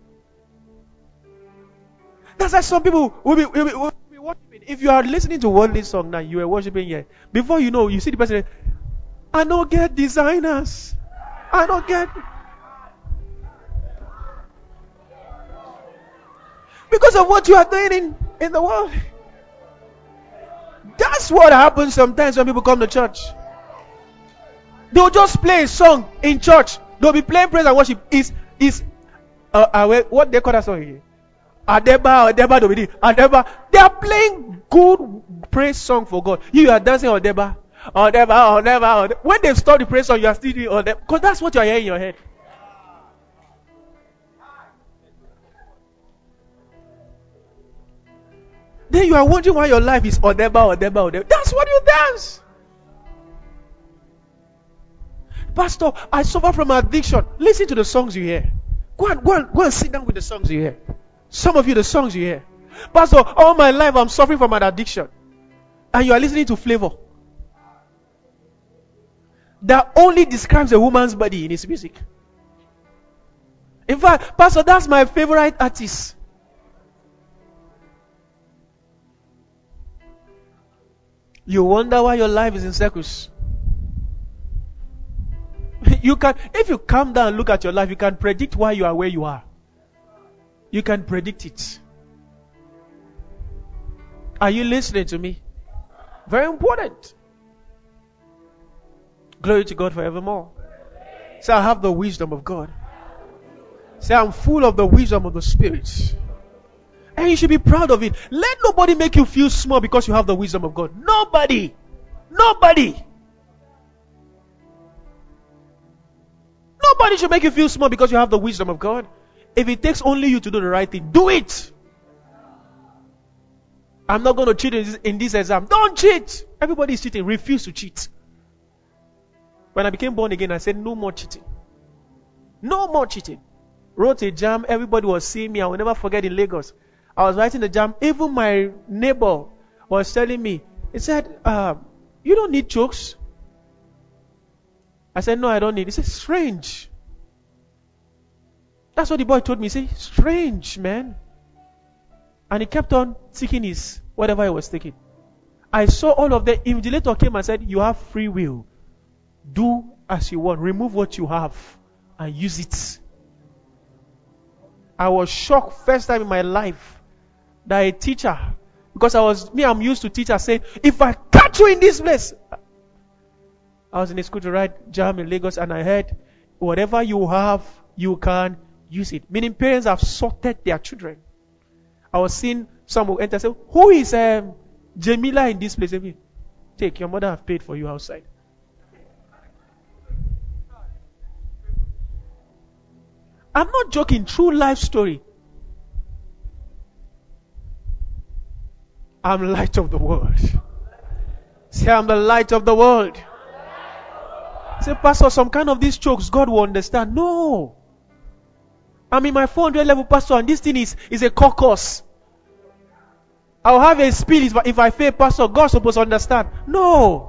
That's why some people will be, will be, will be worshiping. If you are listening to worldly song now, you are worshiping here. Before you know, you see the person, I don't get designers. I don't get... Because of what you are doing in, in the world. That's what happens sometimes when people come to church. They'll just play a song in church. They'll be playing praise and worship. Is is uh, uh, what they call that song here? Adeba, Adeba, Dobidi, Adeba. They are playing good praise song for God. You are dancing Adeba, Adeba, Adeba. When they stop the praise song, you are still doing Adeba. Because that's what you are hearing in your head. Then you are wondering why your life is Odeba, Odeba, Odeba. That's what you dance. Pastor, I suffer from addiction. Listen to the songs you hear. Go and, go and, go and sit down with the songs you hear. Some of you, the songs you hear. Pastor, all my life I'm suffering from an addiction. And you are listening to Flavor. That only describes a woman's body in his music. In fact, Pastor, that's my favorite artist. You wonder why your life is in circles. You can, if you calm down and look at your life, you can predict why you are where you are. You can predict it. Are you listening to me? Very important. Glory to God forevermore. Say, I have the wisdom of God. Say, I'm full of the wisdom of the Spirit. And you should be proud of it. Let nobody make you feel small because you have the wisdom of God. Nobody. Nobody. Nobody should make you feel small because you have the wisdom of God. If it takes only you to do the right thing, do it. I'm not going to cheat in this, in this exam. Don't cheat. Everybody is cheating. Refuse to cheat. When I became born again, I said no more cheating. No more cheating. Wrote a jam. Everybody was seeing me. I will never forget in Lagos. I was writing the jam. Even my neighbor was telling me, he said, uh, you don't need chokes. I said, no, I don't need. He said, strange. That's what the boy told me. He said, strange, man. And he kept on taking his, whatever he was taking. I saw all of them. Invigilator came and said, you have free will. Do as you want. Remove what you have and use it. I was shocked first time in my life that a teacher, because I was, me, I'm used to teachers saying, if I catch you in this place. I was in a school to write jam in Lagos and I heard, whatever you have, you can use it. Meaning parents have sorted their children. I was seeing some who enter and say, who is um, Jamila in this place? Take, your mother have paid for you outside. I'm not joking, true life story. I'm light of the world. Say, I'm the light of the world. Say, Pastor, some kind of these jokes, God will understand. No. I'm in my four hundred level, Pastor, and this thing is, is a caucus. I'll have a spill if, if I fail, Pastor. God's supposed to understand. No.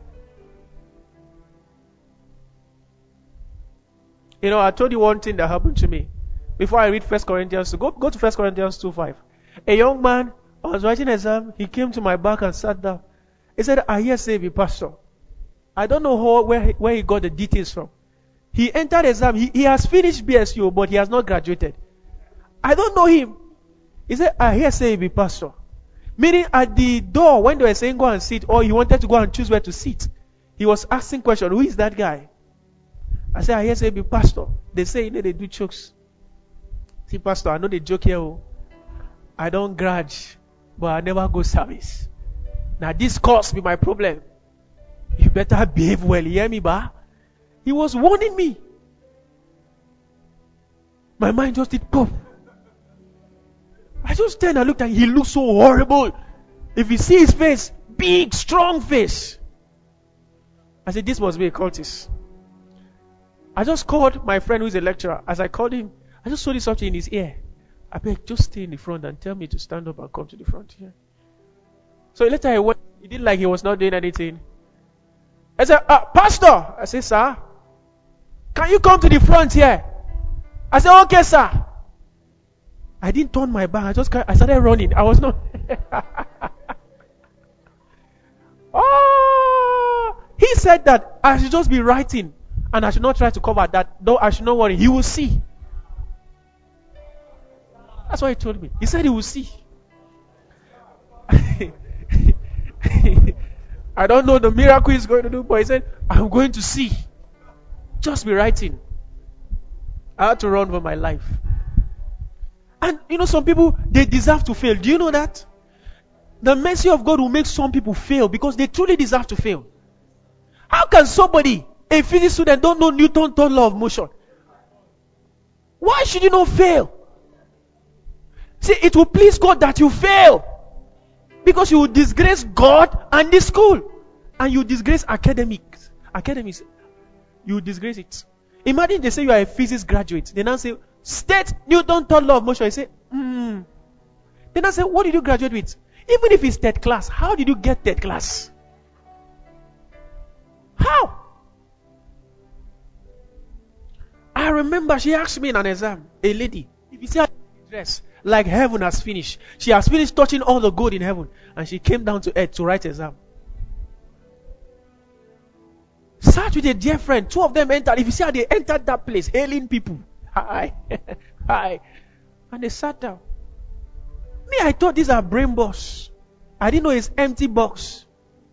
You know, I told you one thing that happened to me. Before I read First Corinthians two, go, go to First Corinthians two five. A young man, I was writing an exam, he came to my back and sat down. He said, I hear say be pastor. I don't know how, where, where he got the details from. He entered exam, he, he has finished B S U, but he has not graduated. I don't know him. He said, I hear say be pastor. Meaning at the door, when they were saying go and sit, or he wanted to go and choose where to sit, he was asking question, who is that guy? I said, I hear say be pastor. They say, you know, they do jokes. See, pastor, I know they joke here. Oh. I don't grudge, but I never go service. Now this course be my problem. You better behave well, you hear me, ba? He was warning me. My mind just did pop. I just turned and looked at him. He looked so horrible. If you see his face, big, strong face. I said, this must be a cultist. I just called my friend who is a lecturer. As I called him, I just saw this something in his ear. I beg, just stay in the front and tell me to stand up and come to the front here. So later I went, he did like he was not doing anything. I said, uh, Pastor! I said, sir, can you come to the front here? I said, okay, sir. I didn't turn my back. I just I started running. I was not. Oh, he said that I should just be writing and I should not try to cover that. Though I should not worry. He will see. That's what he told me. He said he will see. I don't know the miracle he's going to do, but he said, I'm going to see. Just be writing. I had to run for my life. And you know, some people, they deserve to fail. Do you know that? The mercy of God will make some people fail because they truly deserve to fail. How can somebody, a physics student, don't know Newton's third law of motion? Why should you not fail? See, it will please God that you fail. Because you will disgrace God and the school. And you disgrace academics. Academics. You will disgrace it. Imagine they say you are a physics graduate. They now say, state Newton's third law of motion. I say, hmm. They now say, what did you graduate with? Even if it's third class, how did you get third class? How? I remember she asked me in an exam, a lady, if you see her dress, like heaven has finished. She has finished touching all the gold in heaven. And she came down to earth to write exam. Sat with a dear friend. Two of them entered. If you see how they entered that place, hailing people. Hi. Hi. And they sat down. Me, I thought these are brain box. I didn't know it's empty box.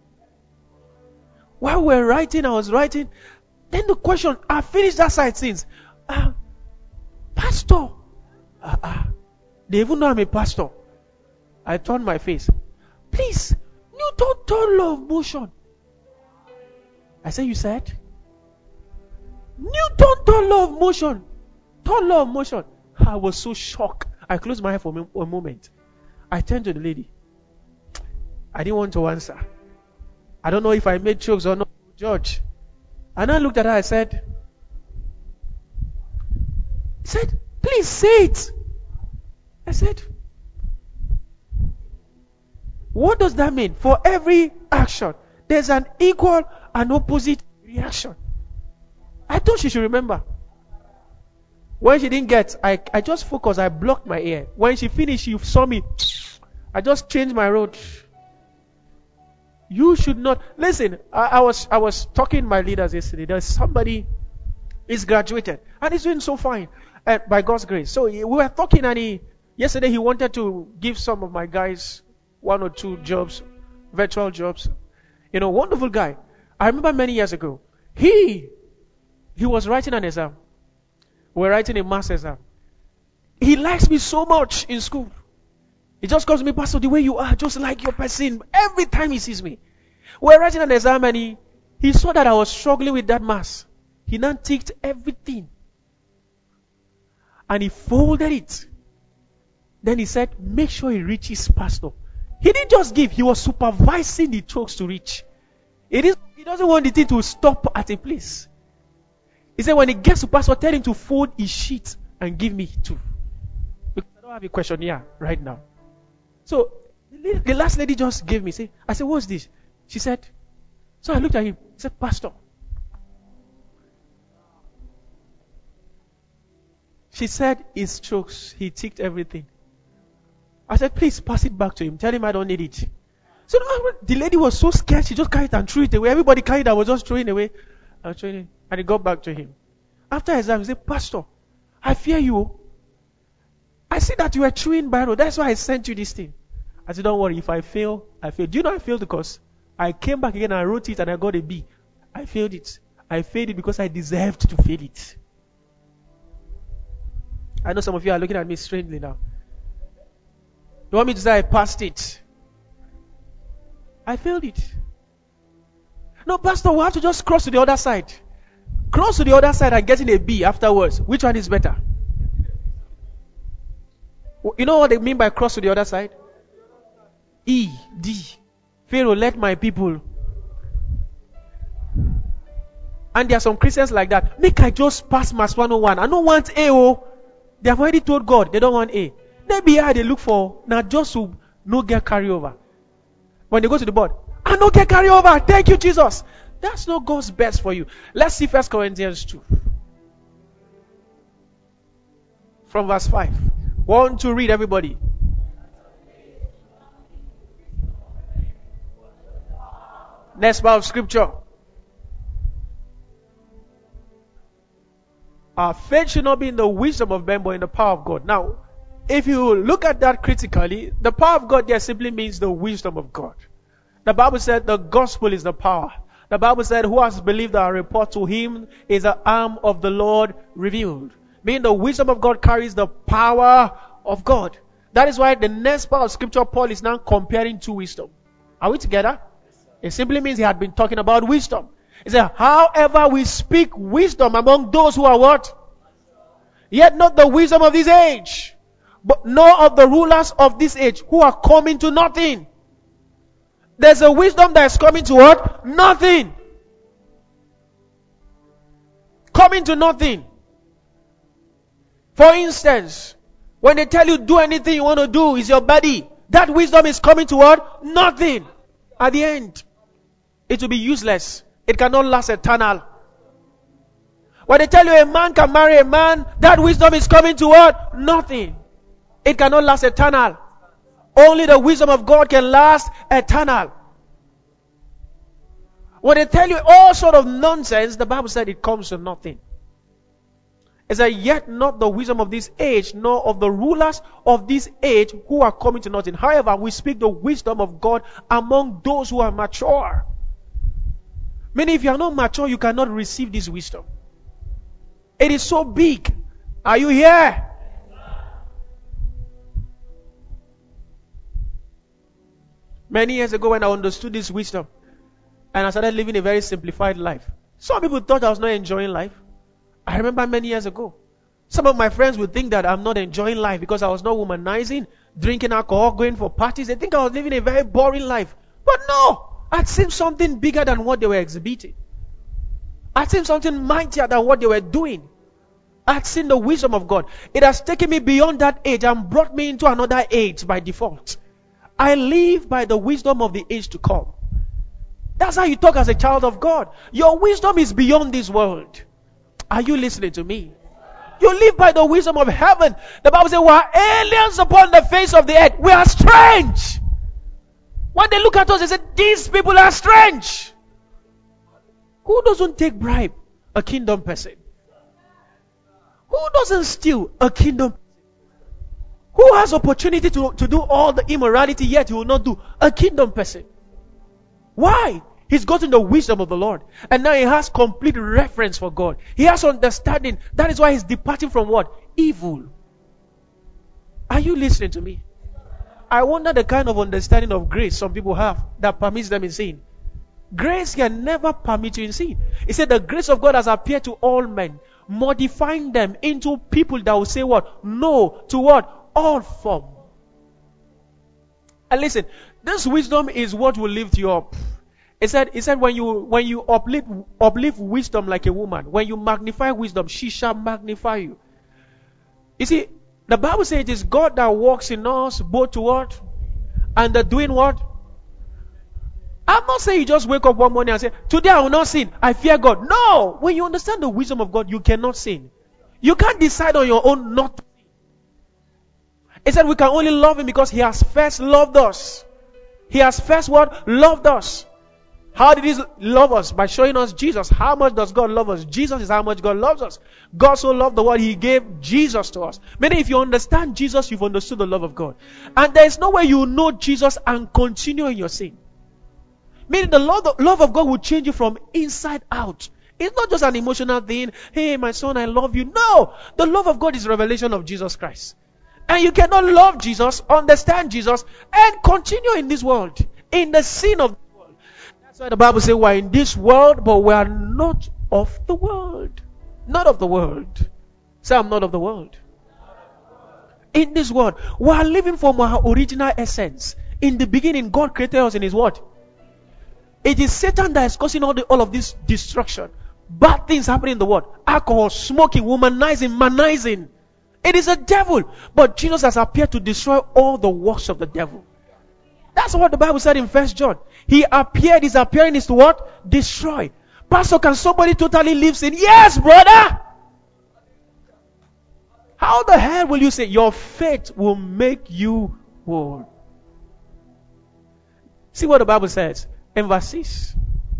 While we were writing, I was writing. Then the question, I finished that side since. Uh, pastor. Uh, uh, they even know I'm a pastor. I turned my face. Please, Newton third law of motion. I said, you said? Newton third law of motion. Third law of motion. I was so shocked. I closed my eye for a moment. I turned to the lady. I didn't want to answer. I don't know if I made jokes or not. Judge. And I looked at her. I said, I said, please say it. I said, what does that mean? For every action, there's an equal and opposite reaction. I thought she should remember. When she didn't get, I, I just focused. I blocked my ear. When she finished, she saw me. I just changed my road. You should not. Listen, I, I was I was talking to my leaders yesterday. There's somebody is graduated and he's doing so fine uh, by God's grace. So we were talking, and he yesterday he wanted to give some of my guys one or two jobs, virtual jobs. You know, wonderful guy. I remember many years ago, he he was writing an exam. We were writing a maths exam. He likes me so much in school. He just comes to me, Pastor, the way you are, just like your person. Every time he sees me. We were writing an exam, and he, he saw that I was struggling with that maths. He now ticked everything. And he folded it. Then he said, make sure he reaches Pastor. He didn't just give, he was supervising the chokes to reach. It is, he doesn't want the thing to stop at a place. He said when he gets to Pastor, tell him to fold his sheet and give me too. Because I don't have a questionnaire right now. So the last lady just gave me. Say, I said, what's this? She said, so I looked at him. He said, Pastor. She said, it's chokes. He ticked everything. I said, please pass it back to him. Tell him I don't need it. So the lady was so scared, she just carried it and threw it away. Everybody carried it, I was just throwing it away. I was throwing it. And it got back to him. After exam, he said, Pastor, I fear you. I see that you are chewing Bible. That's why I sent you this thing. I said, don't worry. If I fail, I fail. Do you know I failed because I came back again and I wrote it and I got a B. I failed it. I failed it because I deserved to fail it. I know some of you are looking at me strangely now. You want me to say I passed it? I failed it. No, Pastor, we have to just cross to the other side. Cross to the other side and getting a B afterwards. Which one is better? You know what they mean by cross to the other side? E, D. Pharaoh, let my people. And there are some Christians like that. Make I just pass Mass one oh one. I don't want A. Oh. They have already told God they don't want A. Maybe I they look for now just to no get carryover. When they go to the board, I no get carryover. Thank you, Jesus. That's not God's best for you. Let's see First Corinthians two. From verse five. One to read, everybody. Next part of scripture. Our faith should not be in the wisdom of men, but in the power of God. Now, if you look at that critically, the power of God there simply means the wisdom of God. The Bible said the gospel is the power. The Bible said, who has believed our report to him is the arm of the Lord revealed. Meaning the wisdom of God carries the power of God. That is why the next part of scripture, Paul is now comparing to wisdom. Are we together? It simply means he had been talking about wisdom. He said, however we speak wisdom among those who are what? Yet not the wisdom of this age, but nor of the rulers of this age who are coming to nothing. There's a wisdom that is coming to what? Nothing. Coming to nothing. For instance, when they tell you do anything you want to do, is your body. That wisdom is coming to what? Nothing. At the end, it will be useless. It cannot last eternal. When they tell you a man can marry a man, that wisdom is coming to what? Nothing. It cannot last eternal. Only the wisdom of God can last eternal. When they tell you all sort of nonsense, the Bible said it comes to nothing. It said, yet not the wisdom of this age, nor of the rulers of this age who are coming to nothing. However, we speak the wisdom of God among those who are mature. Meaning, if you are not mature, you cannot receive this wisdom. It is so big. Are you here? Many years ago, when I understood this wisdom, and I started living a very simplified life, some people thought I was not enjoying life. I remember many years ago, some of my friends would think that I'm not enjoying life because I was not womanizing, drinking alcohol, going for parties. They think I was living a very boring life. But no! I'd seen something bigger than what they were exhibiting. I'd seen something mightier than what they were doing. I'd seen the wisdom of God. It has taken me beyond that age and brought me into another age by default. I live by the wisdom of the age to come. That's how you talk as a child of God. Your wisdom is beyond this world. Are you listening to me? You live by the wisdom of heaven. The Bible says we are aliens upon the face of the earth. We are strange. When they look at us, they say, these people are strange. Who doesn't take bribe? A kingdom person. Who doesn't steal? A kingdom person. Who has opportunity to, to do all the immorality yet he will not do? A kingdom person. Why? He's gotten the wisdom of the Lord. And now he has complete reverence for God. He has understanding. That is why he's departing from what? Evil. Are you listening to me? I wonder the kind of understanding of grace some people have that permits them in sin. Grace can never permit you in sin. He said the grace of God has appeared to all men, modifying them into people that will say what? No to what? All form. And listen, this wisdom is what will lift you up. He said, he said when you when you uplift, uplift wisdom like a woman, when you magnify wisdom, she shall magnify you. You see, the Bible says it is God that works in us both to what? And the doing what? I'm not saying you just wake up one morning and say, today I will not sin. I fear God. No! When you understand the wisdom of God, you cannot sin. You can't decide on your own not to sin. He said we can only love Him because He has first loved us. He has first what? Loved us. How did He love us? By showing us Jesus. How much does God love us? Jesus is how much God loves us. God so loved the world, He gave Jesus to us. Meaning if you understand Jesus, you've understood the love of God. And there is no way you know Jesus and continue in your sin. Meaning the love, the love of God will change you from inside out. It's not just an emotional thing. Hey, my son, I love you. No! The love of God is revelation of Jesus Christ. And you cannot love Jesus, understand Jesus, and continue in this world. In the sin of the world. That's why the Bible says we're in this world, but we are not of the world. Not of the world. Say, I'm not of the world. In this world, we are living from our original essence. In the beginning, God created us in His word. It is Satan that is causing all, the, all of this destruction. Bad things happening in the world. Alcohol, smoking, womanizing, manizing. It is a devil. But Jesus has appeared to destroy all the works of the devil. That's what the Bible said in First John. He appeared, His appearing is to what? Destroy. Pastor, can somebody totally live sin? Yes, brother! How the hell will you say your faith will make you whole? See what the Bible says. In verse six.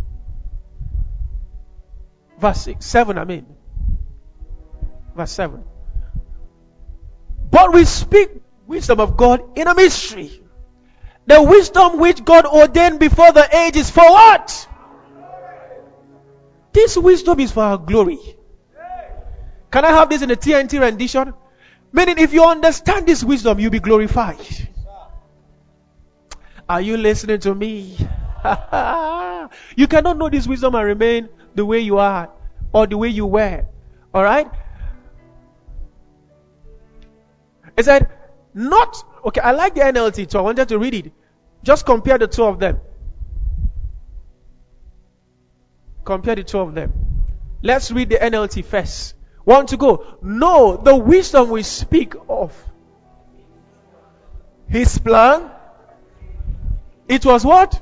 Verse six. seven, I mean. Verse seven. But we speak wisdom of God in a mystery. The wisdom which God ordained before the ages for what? This wisdom is for our glory. Can I have this in a T N T rendition? Meaning if you understand this wisdom, you'll be glorified. Are you listening to me? You cannot know this wisdom and remain the way you are or the way you were. Alright? It said, not, okay, I like the N L T, so I wanted to read it. Just compare the two of them. Compare the two of them. Let's read the N L T first. Want to go? No, the wisdom we speak of. His plan. It was what?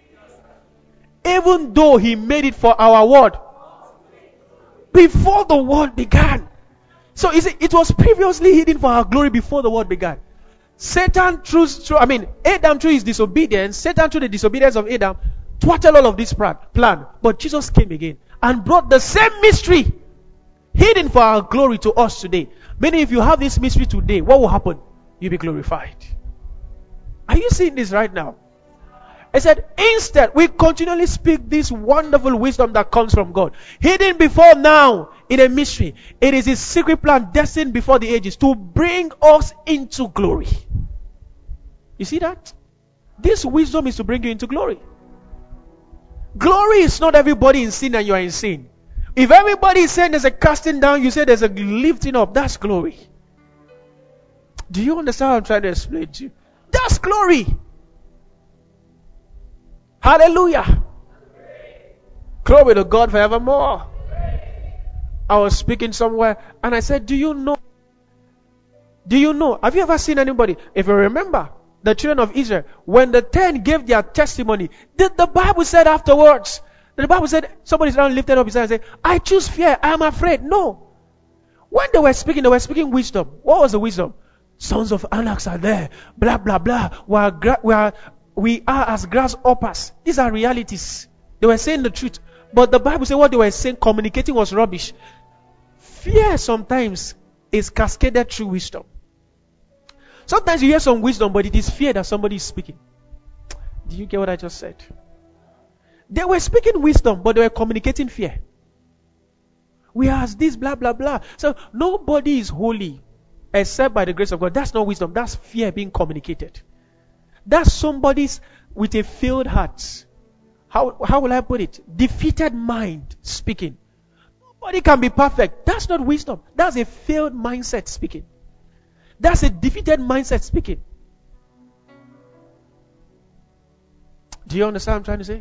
Even though He made it for our word. Before the world began. So is it, it was previously hidden for our glory before the world began. Satan through, through I mean, Adam through his disobedience, Satan through the disobedience of Adam, thwarted all of this plan. But Jesus came again and brought the same mystery hidden for our glory to us today. Meaning if you have this mystery today, what will happen? You'll be glorified. Are you seeing this right now? He said, instead, we continually speak this wonderful wisdom that comes from God. Hidden before now in a mystery. It is His secret plan destined before the ages to bring us into glory. You see that? This wisdom is to bring you into glory. Glory is not everybody in sin and you are in sin. If everybody is saying there's a casting down, you say there's a lifting up. That's glory. Do you understand what I'm trying to explain to you? That's glory. Hallelujah. Glory to God forevermore. I was speaking somewhere and I said, do you know? Do you know? Have you ever seen anybody? If you remember, the children of Israel, when the ten gave their testimony, the, the Bible said afterwards, the Bible said, somebody down lifted up his hand and said, I choose fear, I am afraid. No. When they were speaking, they were speaking wisdom. What was the wisdom? Sons of Anak are there. Blah, blah, blah. We are, we are we are as grasshoppers. These are realities. They were saying the truth. But the Bible said what they were saying, communicating was rubbish. Fear sometimes is cascaded through wisdom. Sometimes you hear some wisdom, but it is fear that somebody is speaking. Do you get what I just said? They were speaking wisdom, but they were communicating fear. We are as this, blah, blah, blah. So nobody is holy except by the grace of God. That's not wisdom. That's fear being communicated. That's somebody's with a failed heart. How, how will I put it? Defeated mind speaking. Nobody can be perfect. That's not wisdom. That's a failed mindset speaking. That's a defeated mindset speaking. Do you understand what I'm trying to say?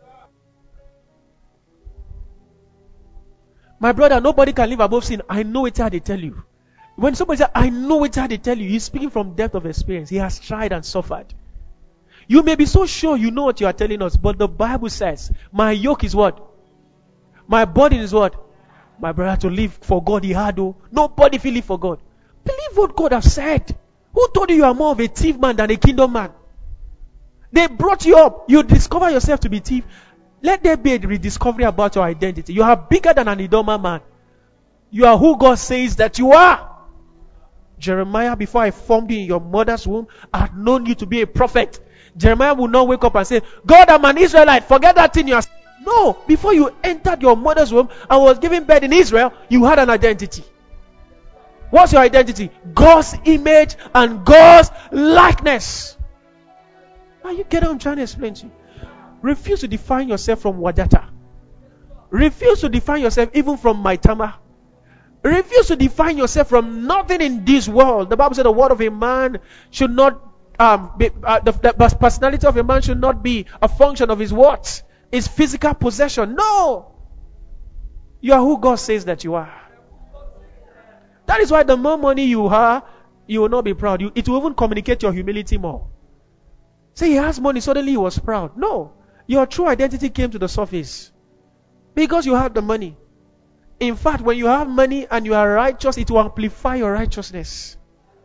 My brother, nobody can live above sin. I know it's how they tell you. When somebody says, I know it's how they tell you, he's speaking from depth of experience. He has tried and suffered. You may be so sure you know what you are telling us, but the Bible says, my yoke is what? My burden is what? My brother, to live for God, he had, oh. Nobody will live for God. Believe what God has said. Who told you you are more of a thief man than a kingdom man? They brought you up. You discover yourself to be thief. Let there be a rediscovery about your identity. You are bigger than an Idoma man. You are who God says that you are. Jeremiah, before I formed you in your mother's womb, I had known you to be a prophet. Jeremiah will not wake up and say, God, I'm an Israelite. Forget that thing you are saying. No, before you entered your mother's womb and was given birth in Israel, you had an identity. What's your identity? God's image and God's likeness. Now you get what I'm trying to explain to you. Refuse to define yourself from Wadata. Refuse to define yourself even from Maitama. Refuse to define yourself from nothing in this world. The Bible said the word of a man should not, um, be, uh, the, the personality of a man should not be a function of his what? His physical possession. No! You are who God says that you are. That is why the more money you have, you will not be proud. You, it will even communicate your humility more. Say he has money, suddenly he was proud. No. Your true identity came to the surface. Because you have the money. In fact, when you have money and you are righteous, it will amplify your righteousness.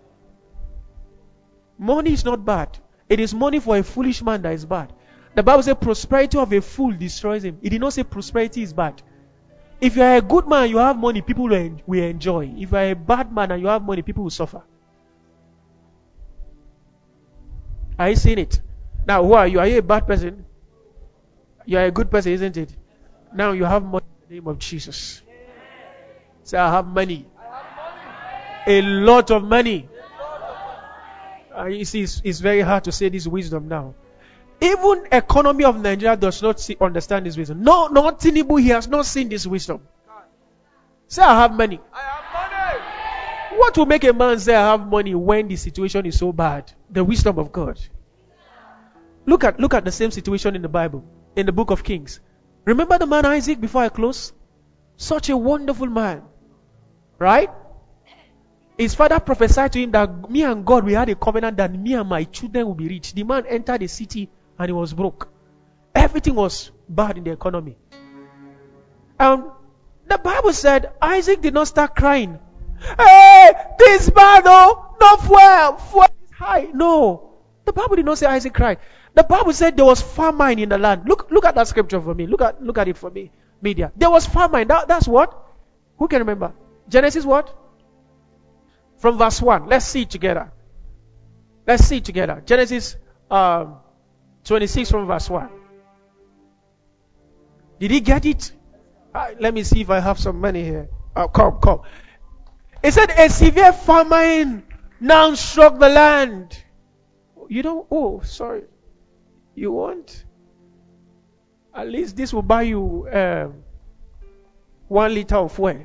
Money is not bad. It is money for a foolish man that is bad. The Bible says prosperity of a fool destroys him. It did not say prosperity is bad. If you are a good man and you have money, people will enjoy. If you are a bad man and you have money, people will suffer. Are you seeing it? Now, who are you? Are you a bad person? You are a good person, isn't it? Now you have money in the name of Jesus. Say, I have money. A lot of money. Uh, you see, it's, it's very hard to say this wisdom now. Even economy of Nigeria does not see, understand this wisdom. No, not Tinubu, he has not seen this wisdom. Say, I have money. I have money. What will make a man say, I have money when the situation is so bad? The wisdom of God. Look at, look at the same situation in the Bible, in the book of Kings. Remember the man Isaac before I close? Such a wonderful man. Right? His father prophesied to him that me and God, we had a covenant that me and my children will be rich. The man entered the city and he was broke. Everything was bad in the economy. Um, the Bible said Isaac did not start crying. Hey, this man, oh, no fuel, fuel is high. No. The Bible did not say Isaac cried. The Bible said there was famine in the land. Look, look at that scripture for me. Look at, look at it for me. Media. There was famine. That, that's what? Who can remember? Genesis what? From verse one. Let's see it together. Let's see it together. Genesis um, twenty-six from verse one. Did he get it? Uh, let me see if I have some money here. Oh, come, come. It said a severe famine now struck the land. You don't, oh, sorry. You want? At least this will buy you um, one liter of fuel.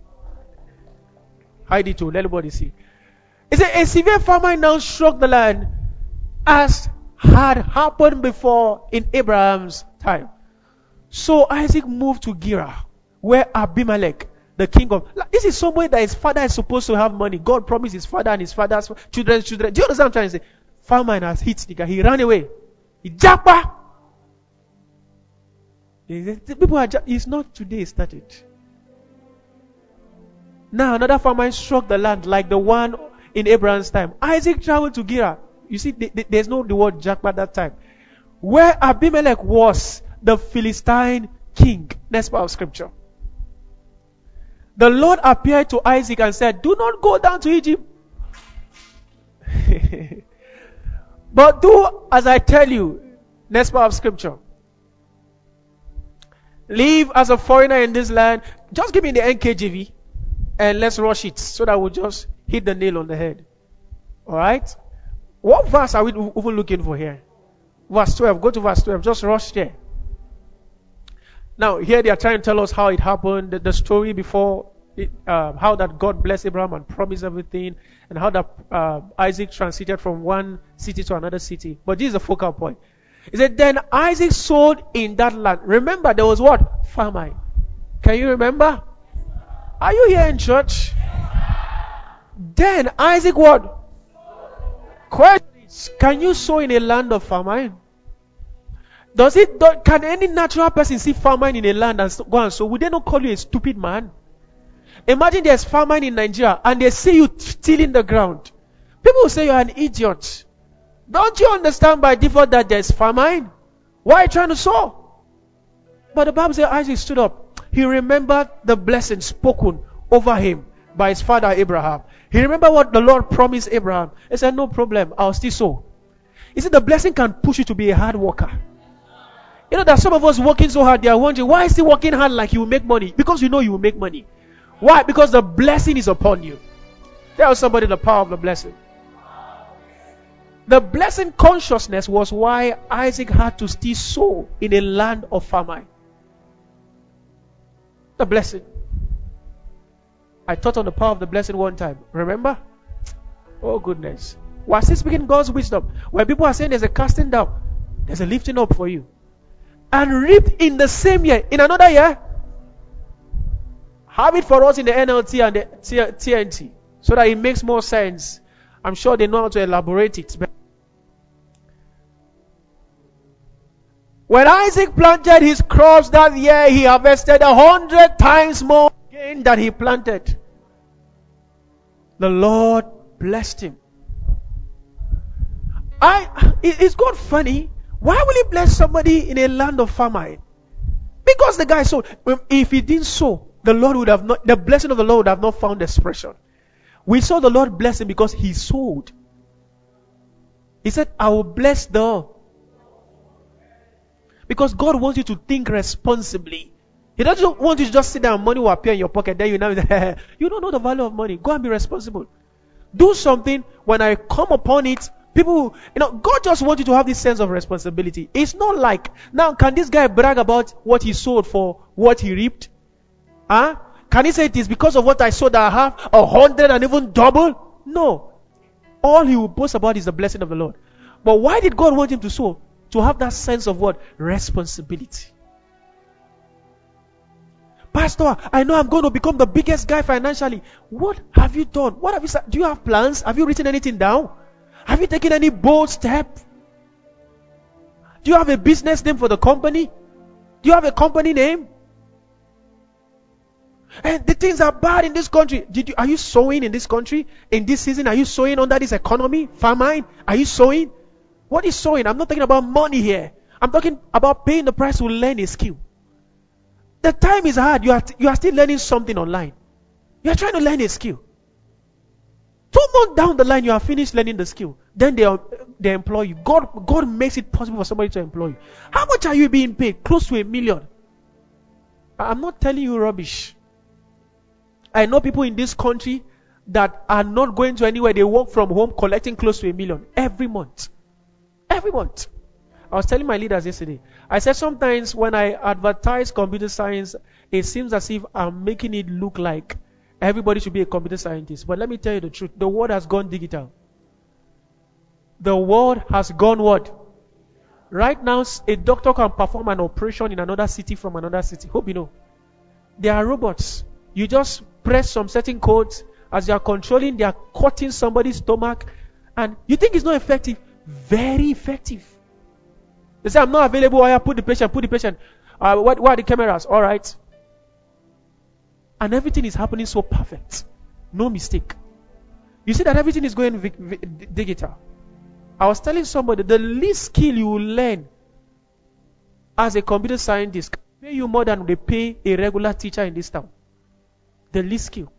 Hide it to let everybody see. It said a severe famine now struck the land as had happened before in Abraham's time. So Isaac moved to Gerar, where Abimelech, the king of... This is somewhere that his father is supposed to have money. God promised his father and his father's children's children. Do you understand what I'm trying to say? Famine has hit the guy. He ran away. He japa. People are just, it's not today it started. Now another famine struck the land like the one in Abraham's time. Isaac traveled to Gerar. You see, th- th- there's no the word japa that time. where Abimelech was the Philistine king. Next part of scripture. The Lord appeared to Isaac and said, do not go down to Egypt. But do as I tell you. Next part of scripture. Live as a foreigner in this land. Just give me the N K J V and let's rush it so that we'll just hit the nail on the head. Alright? What verse are we even looking for here? Verse twelve. Go to verse twelve. Just rush there. Now, here they are trying to tell us how it happened, the, the story before, it, uh, how that God blessed Abraham and promised everything, and how that uh, Isaac transited from one city to another city. But this is the focal point. He said, then Isaac sowed in that land. Remember, there was what? Famine. Can you remember? Are you here in church? Then Isaac what? Question is, can you sow in a land of famine? Does it, do, can any natural person see famine in a land and go and sow? Would they not call you a stupid man? Imagine there's famine in Nigeria and they see you tilling the ground. People will say you're an idiot. Don't you understand by default that there's famine? Why are you trying to sow? But the Bible says Isaac stood up. He remembered the blessing spoken over him by his father Abraham. He remembered what the Lord promised Abraham. He said, no problem, I'll still sow. He said the blessing can push you to be a hard worker. You know that some of us working so hard, they are wondering, why is he working hard like you will make money? Because you know you will make money. Why? Because the blessing is upon you. Tell somebody the power of the blessing. The blessing consciousness was why Isaac had to still sow in a land of famine. The blessing. I taught on the power of the blessing one time. Remember? Oh goodness. We're still speaking God's wisdom. When people are saying there's a casting down, there's a lifting up for you. And reaped in the same year, in another year. Have it for us in the N L T and the T N T so that it makes more sense. I'm sure they know how to elaborate it. When Isaac planted his crops that year, he harvested a hundred times more gain than he planted. The Lord blessed him. I, is God funny? Why will he bless somebody in a land of famine? Because the guy sowed. If he didn't sow, the Lord would have not, the blessing of the Lord would have not found expression. We saw the Lord bless him because he sowed. He said, I will bless the. Because God wants you to think responsibly. He doesn't want you to just sit down and money will appear in your pocket. Then you know, you don't know the value of money. Go and be responsible. Do something. When I come upon it, people, you know, God just wants you to have this sense of responsibility. It's not like, now can this guy brag about what he sowed for what he reaped? Huh? Can he say it is because of what I sowed that I have a hundred and even double? No. All he will boast about is the blessing of the Lord. But why did God want him to sow? To have that sense of what? Responsibility. Pastor, I know I'm going to become the biggest guy financially. What have you done? What have you Do you have plans? Have you written anything down? Have you taken any bold step? Do you have a business name for the company? Do you have a company name? And the things are bad in this country. Did you, are you sowing in this country? In this season, are you sowing under this economy? Famine? Are you sowing? What is sowing? I'm not talking about money here. I'm talking about paying the price to learn a skill. The time is hard. You are, you are still learning something online. You are trying to learn a skill. Two months down the line, you are finished learning the skill. Then they, they employ you. God, God makes it possible for somebody to employ you. How much are you being paid? Close to a million. I'm not telling you rubbish. I know people in this country that are not going to anywhere. They work from home collecting close to a million every month. Every month. I was telling my leaders yesterday. I said sometimes when I advertise computer science, it seems as if I'm making it look like everybody should be a computer scientist. But let me tell you the truth. The world has gone digital. The world has gone what? Right now, a doctor can perform an operation in another city from another city. Hope you know. There are robots. You just press some certain codes. As you are controlling, they are cutting somebody's stomach. And you think it's not effective? Very effective. They say, I'm not available. I put the patient, put the patient. Uh, what, what are the cameras? All right. And everything is happening so perfect. No mistake. You see that everything is going vi- vi- digital. I was telling somebody, the least skill you will learn as a computer scientist can pay you more than they pay a regular teacher in this town. The least skill.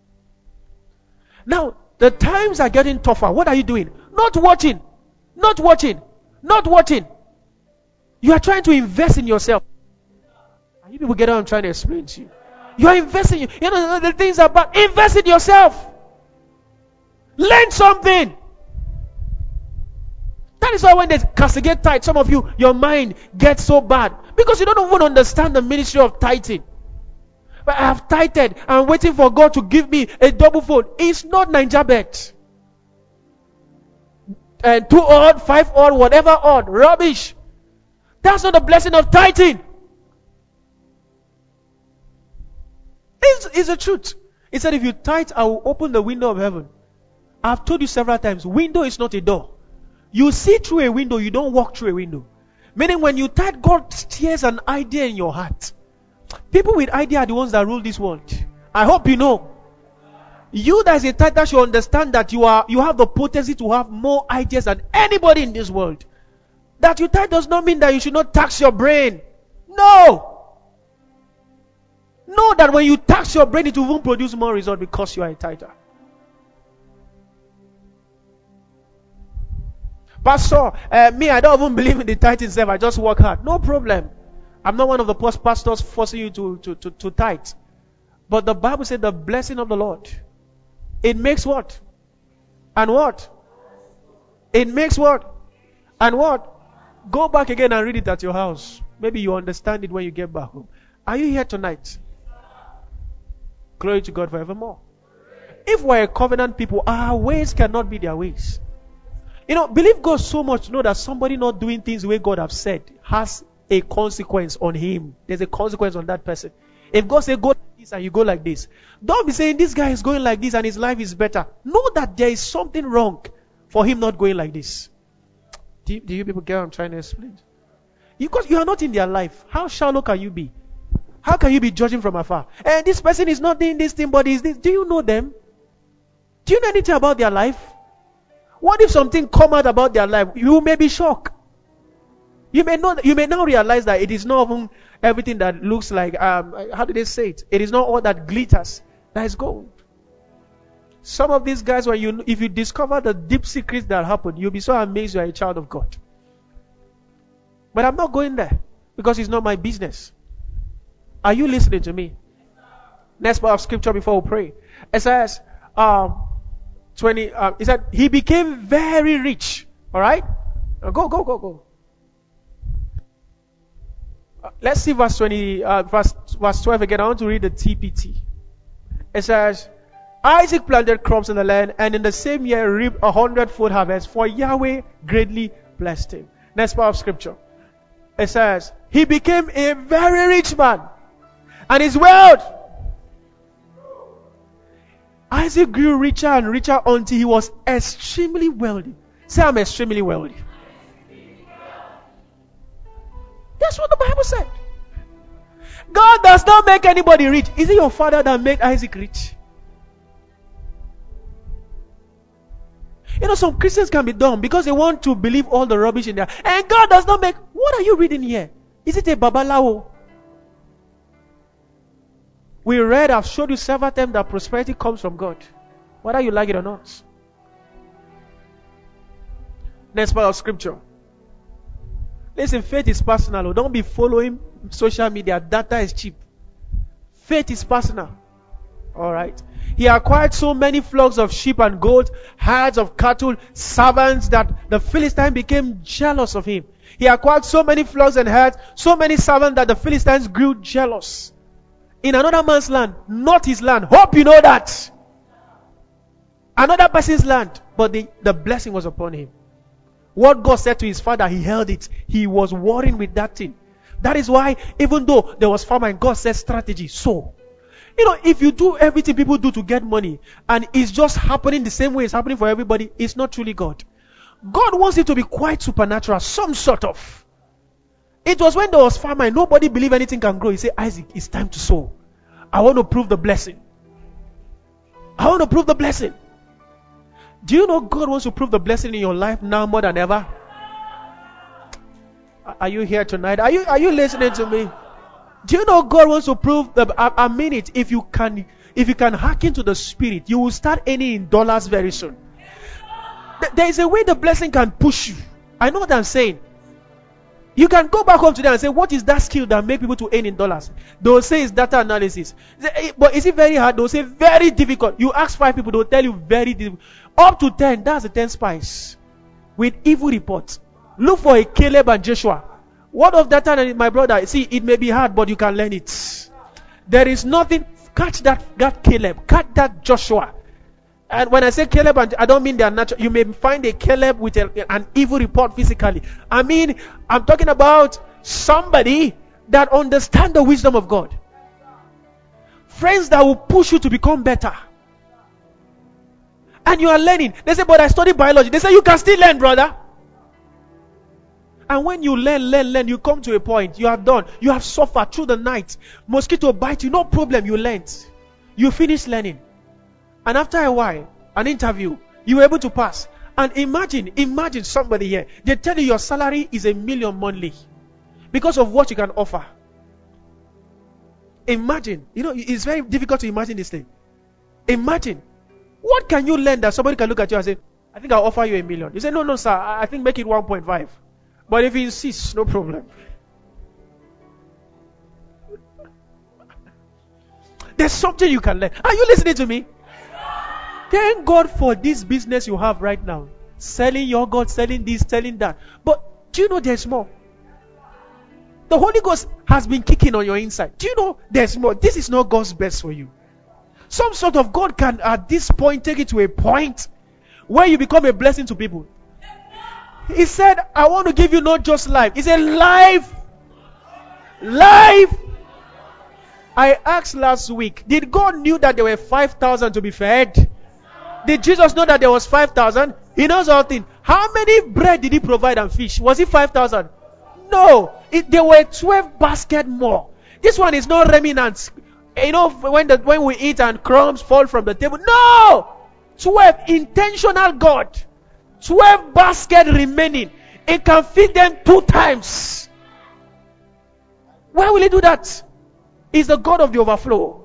Now, the times are getting tougher. What are you doing? Not watching. Not watching. Not watching. You are trying to invest in yourself. Are you people get what I'm trying to explain to you? You are investing. You know, the things are bad. Invest in yourself. Learn something. That is why when they castigate tithe, some of you, your mind gets so bad. Because you don't even understand the ministry of tithing. But I have tithed. I'm waiting for God to give me a double fold. It's not Ninja Bet. And two odd, five odd, whatever odd. Rubbish. That's not the blessing of tithing. It's, it's the truth. He said, if you tithe, I will open the window of heaven. I've told you several times, window is not a door. You see through a window, you don't walk through a window. Meaning when you tithe, God steers an idea in your heart. People with idea are the ones that rule this world. I hope you know. You that is a tither should understand that you are you have the potency to have more ideas than anybody in this world. That you tithe does not mean that you should not tax your brain. No. Know that when you tax your brain, it will even produce more result because you are a tither. Pastor, uh, me, I don't even believe in the tithe itself. I just work hard. No problem. I'm not one of the post pastors forcing you to, to, to, to tithe. But the Bible said the blessing of the Lord, it makes what? And what? It makes what? And what? Go back again and read it at your house. Maybe you understand it when you get back home. Are you here tonight? Glory to God forevermore. If we're a covenant people, our ways cannot be their ways. You know, believe God so much to know that somebody not doing things the way God have said has a consequence on him. There's a consequence on that person. If God say go like this and you go like this, don't be saying this guy is going like this and his life is better. Know that there is something wrong for him not going like this. Do you, do you people get what I'm trying to explain? Because you are not in their life. How shallow can you be? How can you be judging from afar? And this person is not doing this thing, but is this. Do you know them? Do you know anything about their life? What if something come out about their life? You may be shocked. You may not. You may now realize that it is not even everything that looks like. Um, how do they say it? It is not all that glitters that is gold. Some of these guys, when you, if you discover the deep secrets that happen, you'll be so amazed you are a child of God. But I'm not going there because it's not my business. Are you listening to me? Next part of scripture before we pray. It says, um, twenty. Uh, it said he became very rich. All right, now go, go, go, go. Uh, let's see verse twenty, uh, verse verse twelve again. I want to read the T P T. It says, Isaac planted crops in the land, and in the same year reaped a hundredfold harvest. For Yahweh greatly blessed him. Next part of scripture. It says he became a very rich man, and his wealth. Isaac grew richer and richer until he was extremely wealthy. Say, I'm extremely wealthy. That's what the Bible said. God does not make anybody rich. Is it your father that made Isaac rich? You know, some Christians can be dumb because they want to believe all the rubbish in there. And God does not make. What are you reading here? Is it a babalawo? We read, I've showed you several times that prosperity comes from God, whether you like it or not. Next part of scripture. Listen, faith is personal. Don't be following social media. Data is cheap. Faith is personal. Alright. He acquired so many flocks of sheep and goats, herds of cattle, servants, that the Philistines became jealous of him. He acquired so many flocks and herds, so many servants that the Philistines grew jealous. In another man's land, not his land. Hope you know that. Another person's land, but the, the blessing was upon him. What God said to his father, he held it. He was worrying with that thing. That is why, even though there was famine, God said strategy. So, you know, if you do everything people do to get money, and it's just happening the same way it's happening for everybody, it's not truly God. God wants it to be quite supernatural, some sort of. It was when there was famine, nobody believed anything can grow. He said, Isaac, it's time to sow. I want to prove the blessing. I want to prove the blessing. Do you know God wants to prove the blessing in your life now more than ever? Are you here tonight? Are you are you listening to me? Do you know God wants to prove that? I, I mean it. If you can, if you can hack into the spirit, you will start earning in dollars very soon. Th- there is a way the blessing can push you. I know what I'm saying. You can go back home today and say, what is that skill that make people to earn in dollars? They'll say it's data analysis. But is it very hard? They'll say very difficult. You ask five people, they'll tell you very difficult. Up to ten, that's the ten spies. With evil reports. Look for a Caleb and Joshua. What of data analysis, my brother? See, it may be hard, but you can learn it. There is nothing. Catch that, that Caleb. Catch that Joshua. And when I say Caleb, I don't mean they are natural. You may find a Caleb with a, an evil report physically. I mean, I'm talking about somebody that understands the wisdom of God. Friends that will push you to become better. And you are learning. They say, but I study biology. They say, you can still learn, brother. And when you learn, learn, learn, you come to a point. You are done. You have suffered through the night. Mosquito bite you. No problem. You learned. You finish learning. And after a while, an interview, you were able to pass. And imagine, imagine somebody here. They tell you your salary is a million monthly. Because of what you can offer. Imagine. You know, it's very difficult to imagine this thing. Imagine. What can you learn that somebody can look at you and say, I think I'll offer you a million. You say, no, no, sir. I think make it one point five. But if he insists, no problem. There's something you can learn. Are you listening to me? Thank God for this business you have right now. Selling yogurt, selling this, selling that. But do you know there's more? The Holy Ghost has been kicking on your inside. Do you know there's more? This is not God's best for you. Some sort of God can at this point take it to a point where you become a blessing to people. He said, I want to give you not just life. He said, life. Life. I asked last week, did God knew that there were five thousand to be fed? Did Jesus know that there was five thousand? He knows all things. How many bread did he provide and fish? Was it five thousand? No. It, there were twelve baskets more. This one is not remnants. You know, when, the, when we eat and crumbs fall from the table. No! twelve. Intentional God. twelve baskets remaining. It can feed them two times. Why will he do that? He's the God of the overflow.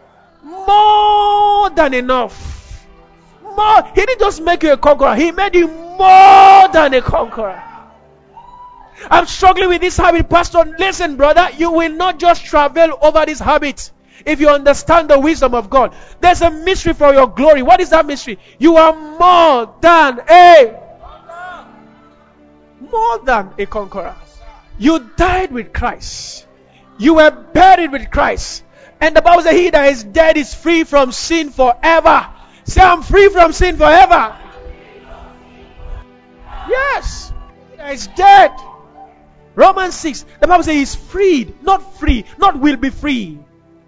More than enough. More. He didn't just make you a conqueror. He made you more than a conqueror. I'm struggling with this habit, Pastor. Listen, brother, you will not just travel over this habit if you understand the wisdom of God. There's a mystery for your glory. What is that mystery? You are more than a more than a conqueror. You died with Christ. You were buried with Christ. And the Bible says, he that is dead is free from sin forever. Say, I'm free from sin forever. Yes. He that is dead. Romans six. The Bible says he's freed. Not free. Not will be free.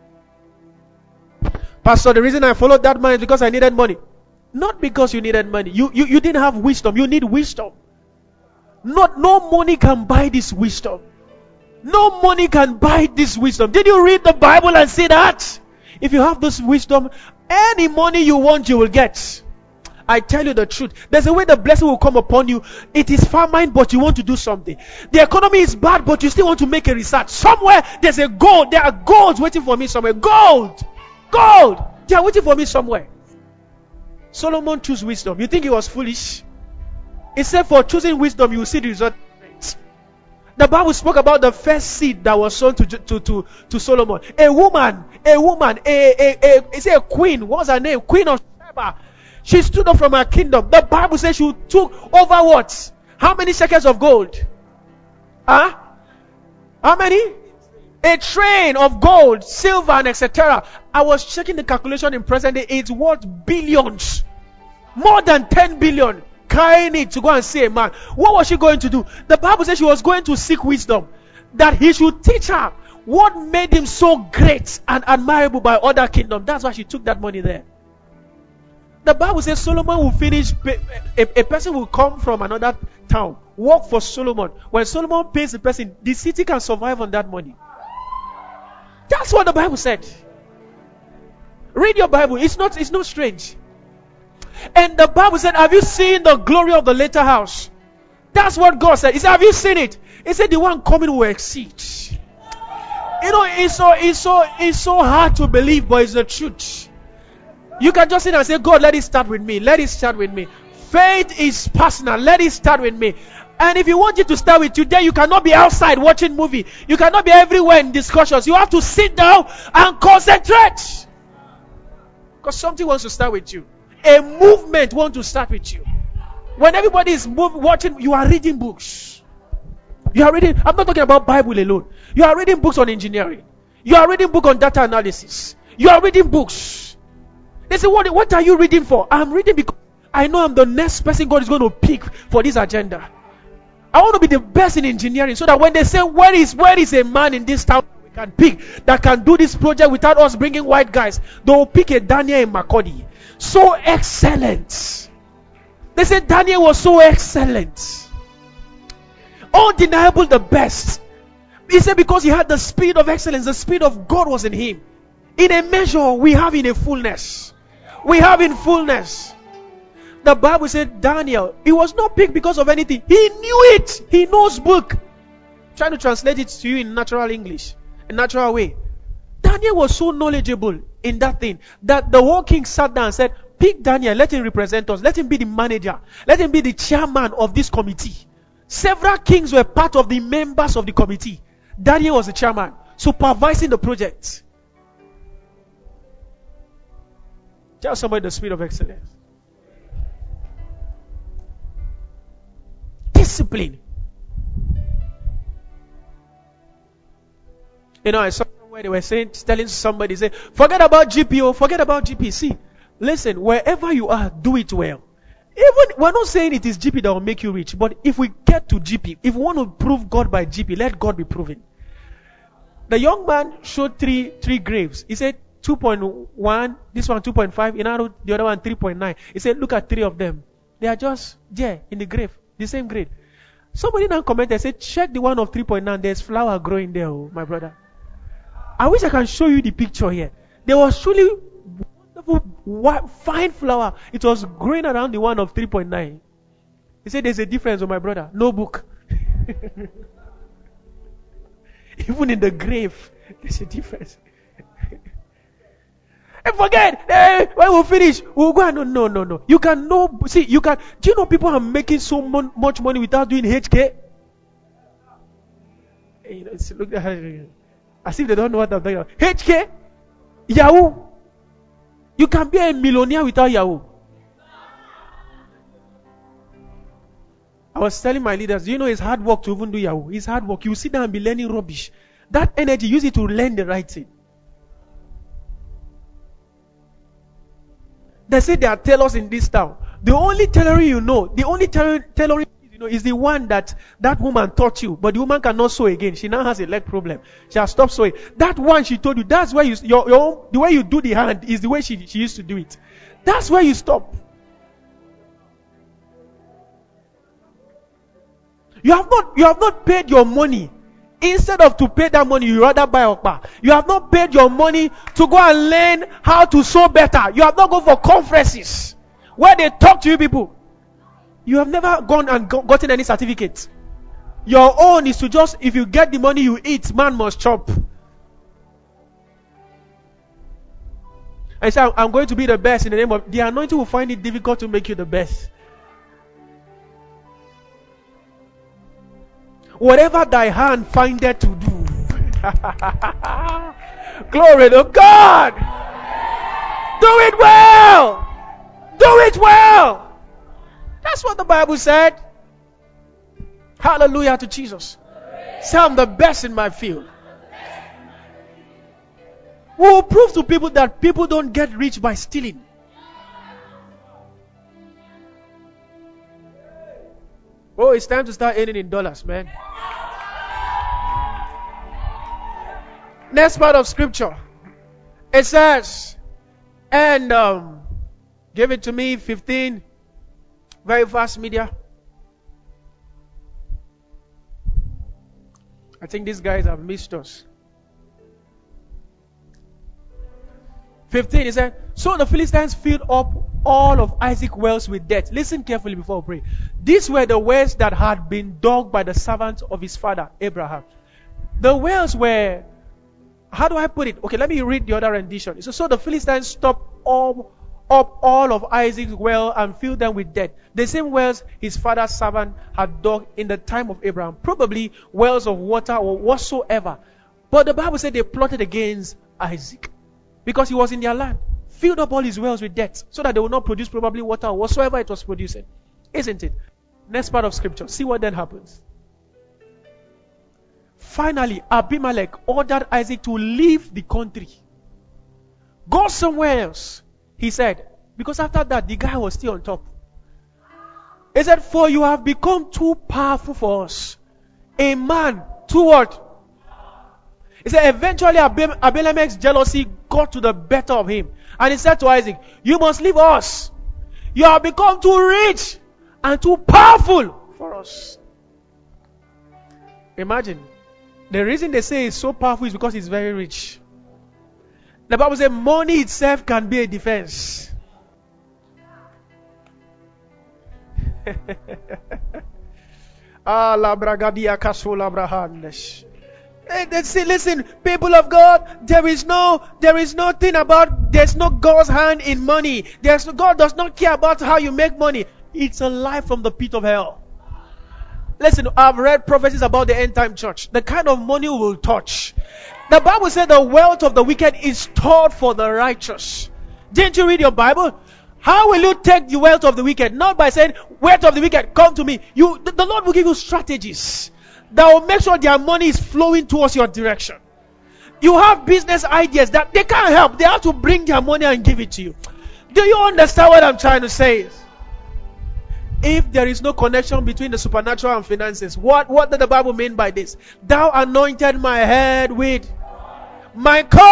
Pastor, the reason I followed that man is because I needed money. Not because you needed money. You, you, you didn't have wisdom. You need wisdom. Not, no money can buy this wisdom. No money can buy this wisdom. Did you read the Bible and see that? If you have this wisdom, any money you want, you will get. I tell you the truth. There's a way the blessing will come upon you. It is famine, but you want to do something. The economy is bad, but you still want to make a research. Somewhere, there's a gold. There are golds waiting for me somewhere. Gold! Gold! They are waiting for me somewhere. Solomon chose wisdom. You think he was foolish? He said for choosing wisdom, you will see the result. The Bible spoke about the first seed that was sown to, to, to, to Solomon. A woman, a woman, a, a, a, is it a queen? What's her name? Queen of Sheba. She stood up from her kingdom. The Bible says she took over what? How many shekels of gold? Huh? How many? A train of gold, silver, and et cetera. I was checking the calculation in present day. It's worth billions. More than ten billion. Carrying it to go and see a man. What was she going to do? The Bible says she was going to seek wisdom. That he should teach her what made him so great and admirable by other kingdoms. That's why she took that money there. The Bible says Solomon will finish. A, a person will come from another town, work for Solomon. When Solomon pays the person, the city can survive on that money. That's what the Bible said. Read your Bible. It's not, it's not strange. And the Bible said, have you seen the glory of the later house? That's what God said. He said, have you seen it? He said, the one coming will exceed. You know, it's so, it's so, it's so hard to believe, but it's the truth. You can just sit and say, God, let it start with me. Let it start with me. Faith is personal. Let it start with me. And if you want it to start with you, then you cannot be outside watching movie. You cannot be everywhere in discussions. You have to sit down and concentrate. Because something wants to start with you. A movement wants to start with you. When everybody is move, watching, you are reading books. You are reading. I'm not talking about Bible alone. You are reading books on engineering. You are reading books on data analysis. You are reading books. They say, what, what are you reading for? I'm reading because I know I'm the next person God is going to pick for this agenda. I want to be the best in engineering so that when they say, where is where is a man in this town we can pick that can do this project without us bringing white guys, they will pick a Daniel in Makodi. So excellent. They said Daniel was so excellent. Undeniable, the best. He said because he had the spirit of excellence, the spirit of God was in him. In a measure, we have in a fullness. We have in fullness. The Bible said Daniel, he was not picked because of anything. He knew it. He knows book. I'm trying to translate it to you in natural English, a natural way. Daniel was so knowledgeable in that thing that the whole king sat down and said, pick Daniel, let him represent us. Let him be the manager. Let him be the chairman of this committee. Several kings were part of the members of the committee. Daniel was the chairman, supervising the project. Tell somebody the spirit of excellence. Discipline. You know, I saw somewhere they were saying, telling somebody, say, forget about G P O, forget about G P C. Listen, wherever you are, do it well. Even we're not saying it is G P that will make you rich, but if we get to G P, if we want to prove God by G P, let God be proven. The young man showed three three graves. He said two point one, this one two point five, the other one three point nine. He said, look at three of them. They are just there in the grave, the same grade. Somebody now commented, said, check the one of three point nine. There's flower growing there, oh, my brother. I wish I can show you the picture here. There was truly wonderful, fine flower. It was growing around the one of three point nine. He said, there's a difference, oh, my brother. No book. Even in the grave, there's a difference. And forget, eh, when we finish, we'll go and no, no, no, no. You can know, see, you can, do you know people are making so mon- much money without doing H K? You know, it's, look at her, as if they don't know what I'm talking about. H K? Yahoo? You can be a millionaire without Yahoo. I was telling my leaders, do you know it's hard work to even do Yahoo? It's hard work. You sit down and be learning rubbish. That energy, use it to learn the right thing. They say there are tailors in this town. The only tailoring you know, the only tailor- tailoring you know is the one that that woman taught you. But the woman cannot sew again. She now has a leg problem. She has stopped sewing. That one she told you, that's where you, your, your own, the way you do the hand is the way she, she used to do it. That's where you stop. You have not, you have not paid your money. Instead of to pay that money, you rather buy okpa. You have not paid your money to go and learn how to sew better. You have not gone for conferences where they talk to you people. You have never gone and go- gotten any certificates. Your own is to just, if you get the money you eat, man must chop. I say, I'm going to be the best in the name of, the anointing will find it difficult to make you the best. Whatever thy hand findeth to do. Glory to God. Do it well. Do it well. That's what the Bible said. Hallelujah to Jesus. Say, I'm the best in my field. We will prove to people that people don't get rich by stealing. Oh, it's time to start earning in dollars, man. Next part of scripture. It says, and um, give it to me, fifteen. Very fast, media. I think these guys have missed us. fifteen, he said, so the Philistines filled up all of Isaac's wells with dirt. Listen carefully before we pray. These were the wells that had been dug by the servants of his father, Abraham. The wells were, how do I put it? Okay, let me read the other rendition. So, so the Philistines stopped all, up all of Isaac's well and filled them with dirt. The same wells his father's servant had dug in the time of Abraham. Probably wells of water or whatsoever. But the Bible said they plotted against Isaac because he was in their land. Filled up all his wells with dirt so that they would not produce probably water or whatsoever it was producing. Isn't it? Next part of scripture. See what then happens. Finally, Abimelech ordered Isaac to leave the country. Go somewhere else, he said. Because after that, the guy was still on top. He said, for you have become too powerful for us. A man, too what? He said, eventually Abim- Abimelech's jealousy got to the better of him. And he said to Isaac, you must leave us. You have become too rich and too powerful for us. Imagine. The reason they say he's so powerful is because he's very rich. The Bible says money itself can be a defense. Ah, la bragadia casola brahandes. See, listen, people of God, there is no, there is nothing about, there's no God's hand in money. There's God does not care about how you make money. It's a lie from the pit of hell. Listen, I've read prophecies about the end time church. The kind of money we will touch. The Bible said the wealth of the wicked is stored for the righteous. Didn't you read your Bible? How will you take the wealth of the wicked? Not by saying, wealth of the wicked, come to me. You, the, the Lord will give you strategies that will make sure their money is flowing towards your direction. You have business ideas that they can't help. They have to bring their money and give it to you. Do you understand what I'm trying to say? If there is no connection between the supernatural and finances, what, what does the Bible mean by this? Thou anointed my head with my cup.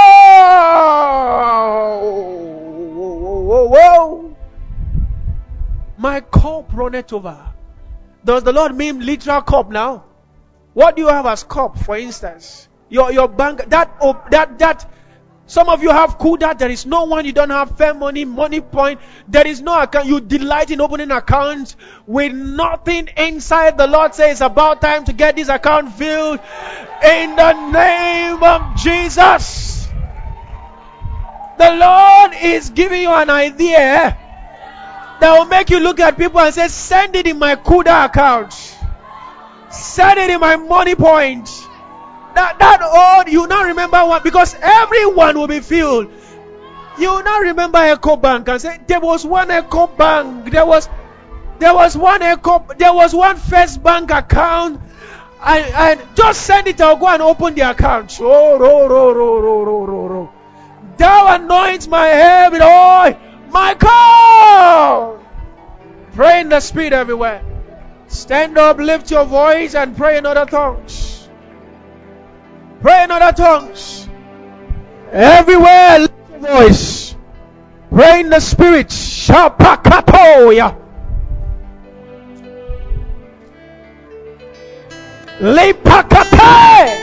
Whoa, whoa, whoa. My cup runneth over. Does the Lord mean literal cup now? What do you have as cup, for instance? Your your bank, that, that, that, some of you have Kuda, there is no one, you don't have Fair Money, Money Point, there is no account, you delight in opening accounts with nothing inside. The Lord says it's about time to get this account filled in the name of Jesus. The Lord is giving you an idea that will make you look at people and say, send it in my Kuda account. Send it in my Money Point. That, that all, you now remember one, because everyone will be filled. You now remember Echo Bank and say, there was one Echo Bank, there was, there was one Echo, there was one First Bank account, and, and just send it, I'll go and open the account. Oh, ro, ro, ro, ro, ro, ro, ro. Thou anoints my head with oil, my God. Pray in the Spirit everywhere. Stand up, lift your voice, and pray in other tongues. Pray in other tongues. Everywhere, lift your voice. Pray in the Spirit. Shapakatoya. Lepakate.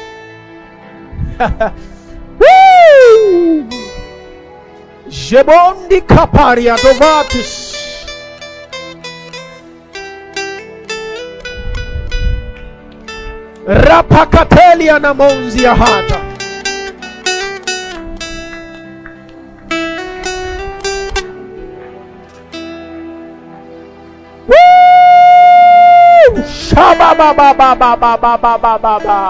Woo! Jebondi kaparia dovatis. Rapakatelia namonzi ahata. Woo! Shaba ba ba ba ba ba ba ba ba ba ba.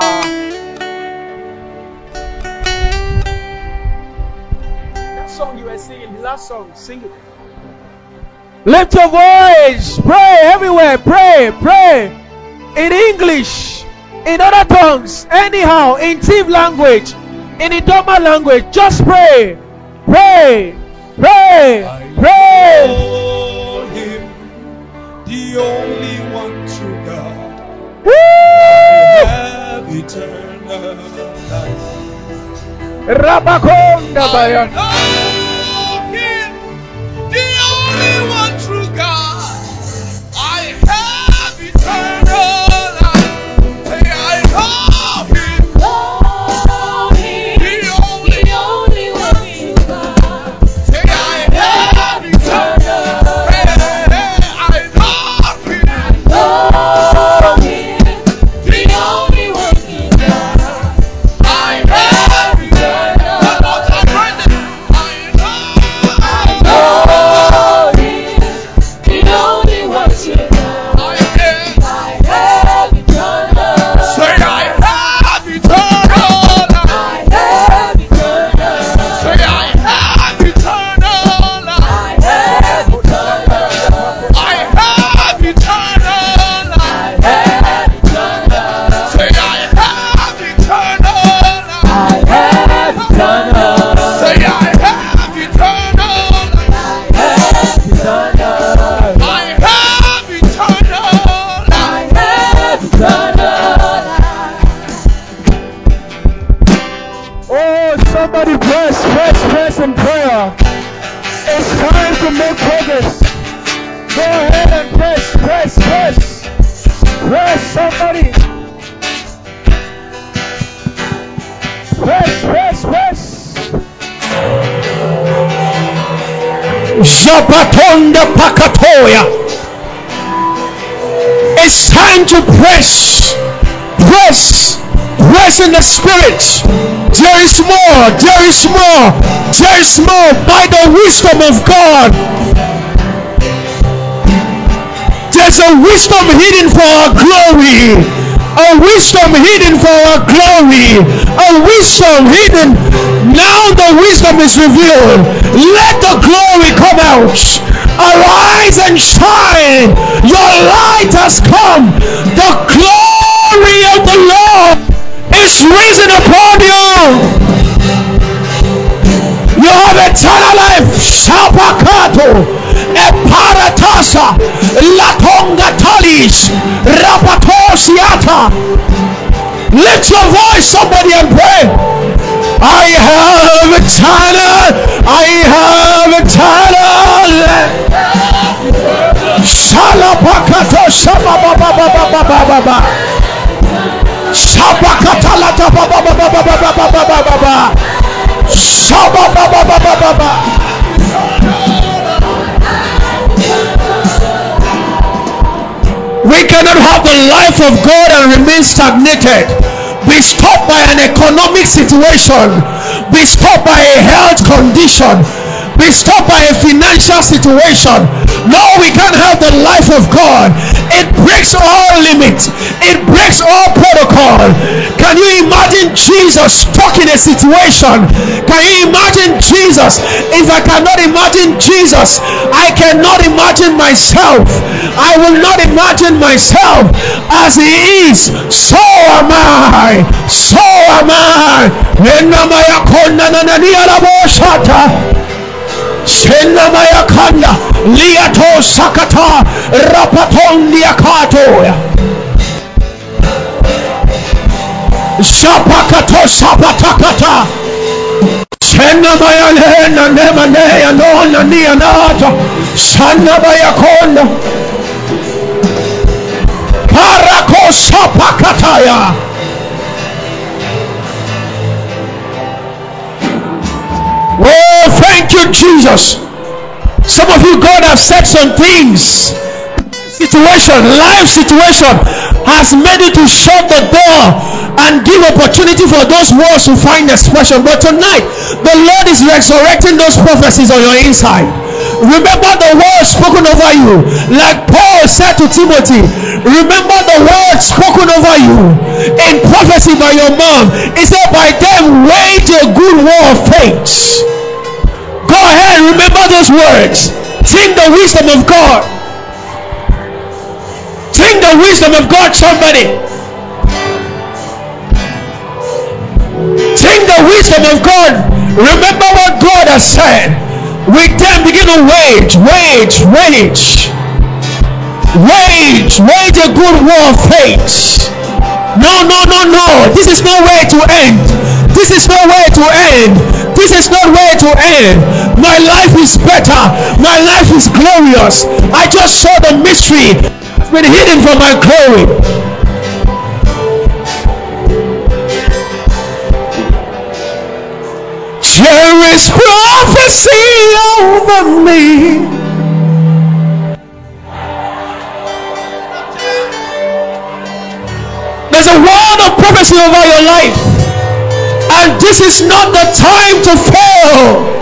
That song you were singing, the last song, sing it. Lift your voice, pray everywhere, pray, pray. In English, in other tongues, anyhow, in Tiv language, in Idoma language, just pray, pray, pray, pray. Know him, the only one true God. Woo! I have eternal life. Rabakonda I bayan. know him, the only one true God. I have eternal life. Say, I know him, the only, somebody. Press, press, press. Japatonda Pakatoya. It's time to press. Press. Press in the spirit. There is more. There is more. There is more by the wisdom of God. There's a wisdom hidden for our glory. A wisdom hidden for our glory. A wisdom hidden. Now the wisdom is revealed. Let the glory come out. Arise and shine. Your light has come. The glory of the Lord is risen upon you. You have eternal life. Shapakato, Eparatasa, Latonga Talis, Rapatosiata. Lift your voice, somebody, and pray. I have eternal. I have eternal. Shalapakato, Shababababababababa. Shabakatalata, Babababababababa. Shababababababa. We cannot have the life of God and remain stagnated. Be stopped by an economic situation. Be stopped by a health condition. Be stopped by a financial situation. No, we can't have the life of God. It breaks all limits. It breaks all protocol. Can you imagine Jesus stuck in a situation? Can you imagine Jesus? If I cannot imagine Jesus, I cannot imagine myself. I will not imagine myself as he is. So am I. So am I. Shenamaya Kanda Liato Sakata Rapaton Diakatoya Shapakato Sapatakata Shenamaya Lena Nemanea Nona Nianata Shanabaya Konda Parako Sapakataya. Oh, thank you, Jesus. Some of you, God has said some things. Situation, life situation has made you to shut the door and give opportunity for those words to find expression. But tonight, the Lord is resurrecting those prophecies on your inside. Remember the words spoken over you. Like Paul said to Timothy, remember the words spoken over you in prophecy by your mom. He said, by them wage a good war of faith. Go ahead, remember those words. Think the wisdom of God. Think the wisdom of God, somebody. Think the wisdom of God. Remember what God has said. With them begin to wage, wage, wage. Wage, wage a good war of faith. No, no, no, no. This is no way to end. This is no way to end. This is not way to end. My life is better. My life is glorious. I just saw the mystery that's been hidden from my glory. There is prophecy over me. There's a word of prophecy over your life, and this is not the time to fail.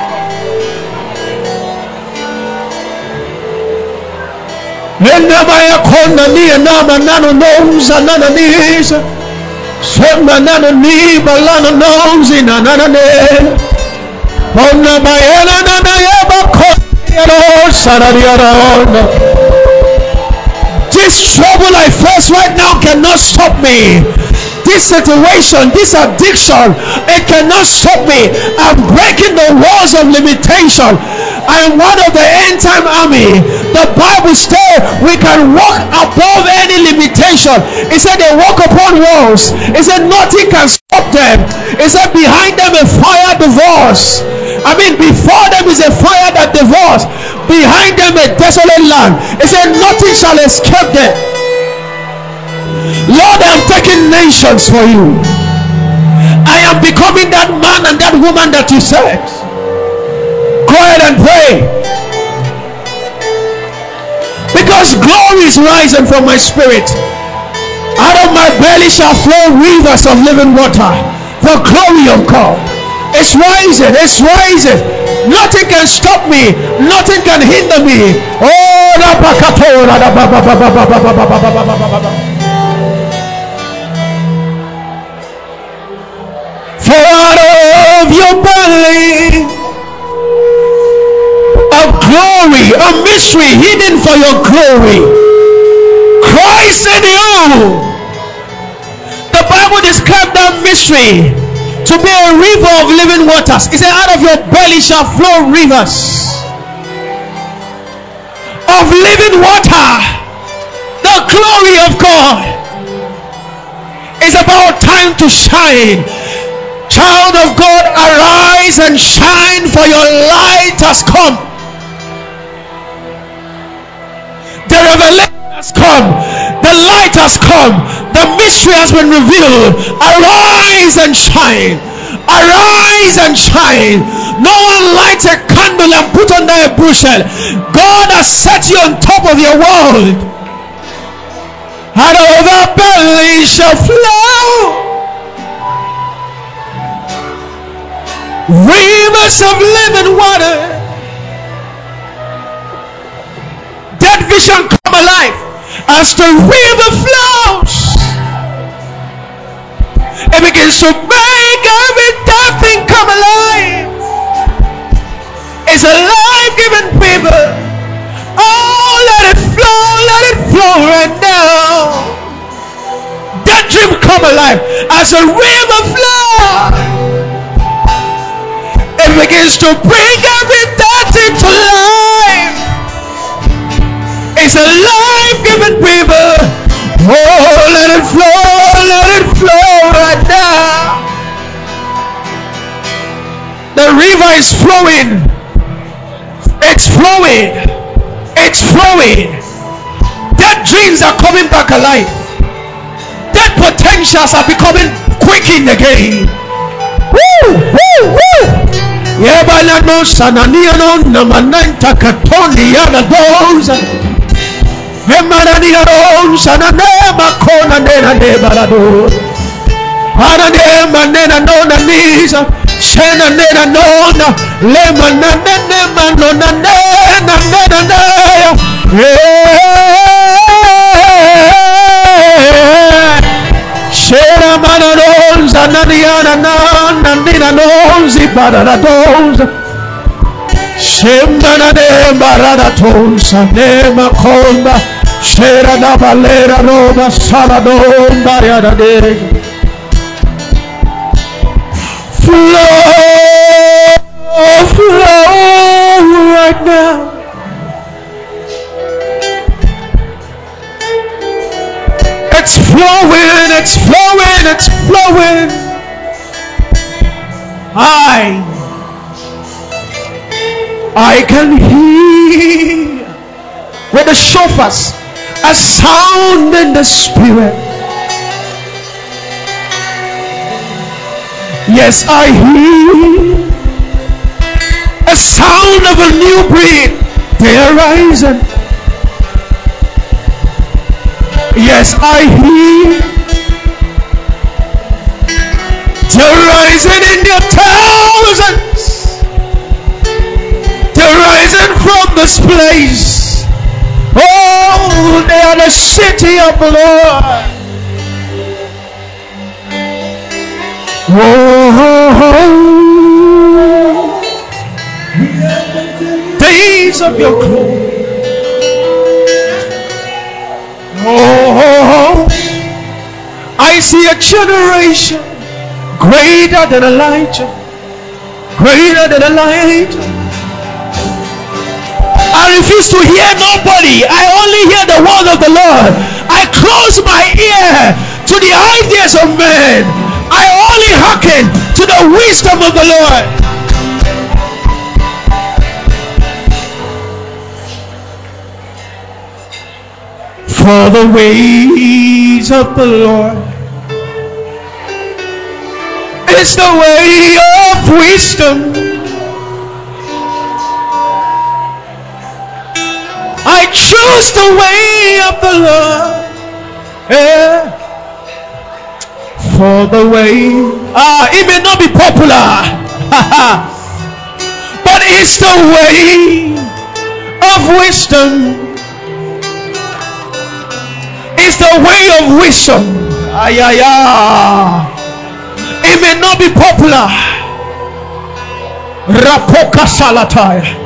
This trouble I face right now cannot stop me. This situation, this addiction, it cannot stop me. I'm breaking the walls of limitation. I am one of the end time army. The Bible says we can walk above any limitation. It said they walk upon walls. It said nothing can stop them. It said behind them a fire divorce. I mean, before them is a fire that divorce. Behind them a desolate land. It said nothing shall escape them. solutions for you. I am becoming that man and that woman that you said. Go ahead and pray. Because glory is rising from my spirit. Out of my belly shall flow rivers of living water. The glory of God. It's rising. It's rising. Nothing can stop me. Nothing can hinder me. Oh, for out of your belly of glory, a mystery hidden for your glory, Christ in you. The Bible described that mystery to be a river of living waters. It said, out of your belly shall flow rivers of living water. The glory of God is about time to shine. Child of God, arise and shine, for your light has come. The revelation has come. The light has come. The mystery has been revealed. Arise and shine. Arise and shine. No one lights a candle and put under a bushel. God has set you on top of your world. Out of the belly shall flow rivers of living water. Dead vision come alive as the river flows. It begins to make every dead thing come alive. It's a life-giving river. Oh, let it flow, let it flow right now. That dream come alive as a river flows. It begins to bring every dead thing to life. It's a life-giving river. Oh, let it flow, let it flow right now. The river is flowing. It's flowing. It's flowing. Dead dreams are coming back alive. Dead potentials are becoming quickened again. Woo! Woo! Woo! Yebala no sanania no namananta katoni yana doza. Emanania no sananema kona nena nebala do. Ana nema nena nona nisa. Shena nena nona. Lema nena nema nona nena nena nena. Shera mananonza naniana nanina nonzi barada donza. Shemana ne barada tonsa ne makomba. Shera na valera roba saladonda yada de. Flow, flow right now. It's flowing, it's flowing, it's flowing. I, I can hear with the shofars a sound in the spirit. Yes, I hear a sound of a new breed. They are rising. Yes, I hear they're rising in their thousands. They're rising from this place. Oh, they are the city of the Lord. Oh, days of your glory. Oh, I see a generation greater than Elijah, greater than Elijah. I refuse to hear nobody. I only hear the word of the Lord. I close my ear to the ideas of men. I only hearken to the wisdom of the Lord. For the ways of the Lord is the way of wisdom. I choose the way of the Lord. Yeah. For the way, ah, it may not be popular, but it's the way of wisdom. It's the way of wisdom. Ay, ay, ay. It may not be popular. Rapoka salataya.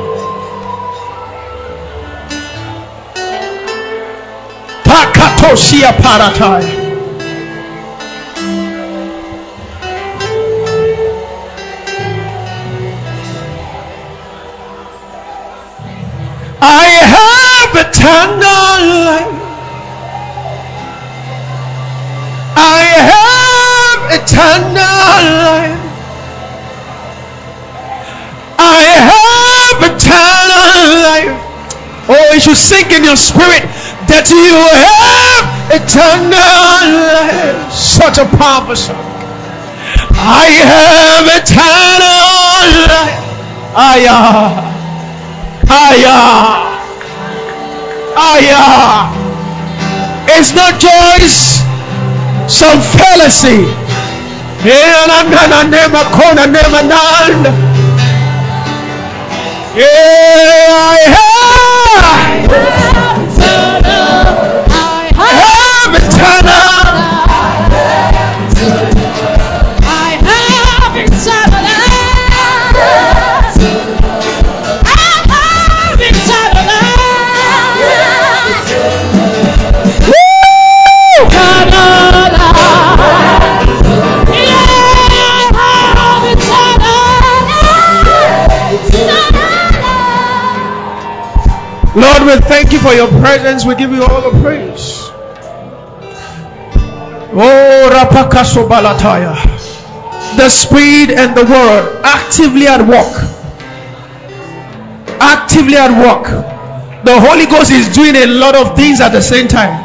Takatosia parataya. I have eternal life. I have eternal life. I have eternal life. Oh, you should sink in your spirit that you have eternal life. Such a powerful song. I have eternal life. Ayah. Ayah. Ayah. It's not just some fallacy. Yeah, I have. I have eternal. I have eternal. Lord, we thank you for your presence. We give you all the praise. Oh, Rapakaso Balataya. The Spirit and the Word actively at work. Actively at work. The Holy Ghost is doing a lot of things at the same time.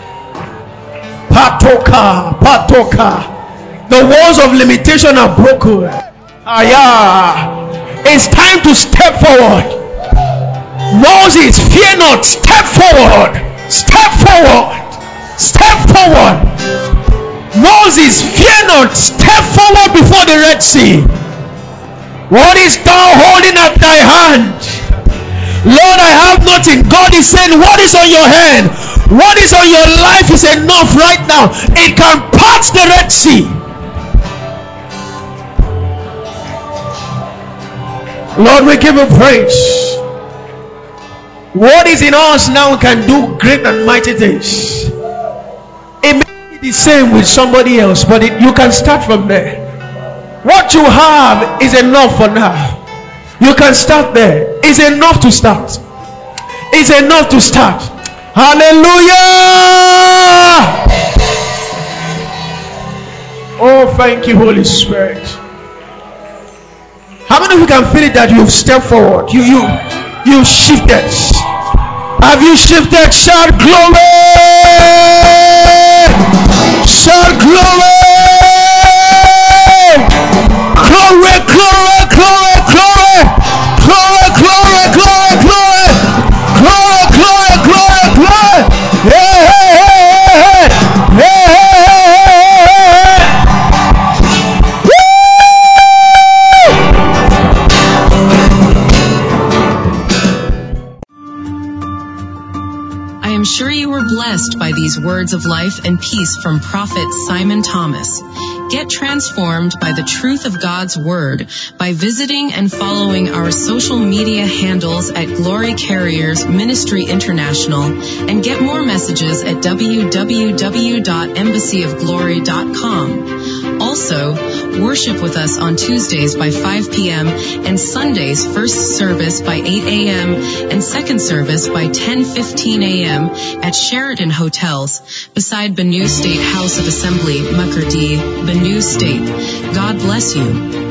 Patoka, Patoka. The walls of limitation are broken. Ayah. It's time to step forward. Moses, fear not. Step forward. Step forward. Step forward. Moses, fear not. Step forward before the Red Sea. What is thou holding at thy hand? Lord, I have nothing. God is saying, what is on your hand? What is on your life is enough right now. It can part the Red Sea. Lord, we give you praise. What is in us now can do great and mighty things. It may be the same with somebody else, but it, you can start from there. What you have is enough for now. You can start there. It's enough to start. It's enough to start. Hallelujah! Oh, thank you, Holy Spirit. How many of you can feel it that you've stepped forward? You, you, you shifted. Have you shifted? Shout glory! Shout glory! Glory, glory, glory, glory! Glory, glory, glory, glory! Glory, glory, glory, glory! Hey, hey, hey, hey, hey, hey, I am sure you were blessed by these words of life and peace from Prophet Simon Thomas. Get transformed by the truth of God's Word by visiting and following our social media handles at Glory Carriers Ministry International, and get more messages at w w w dot embassy of glory dot com. Also, worship with us on Tuesdays by five p.m. and Sundays first service by eight a.m. and second service by ten fifteen a.m. at Sheraton Hotels beside Benue State House of Assembly, Makurdi, Benue State. God bless you.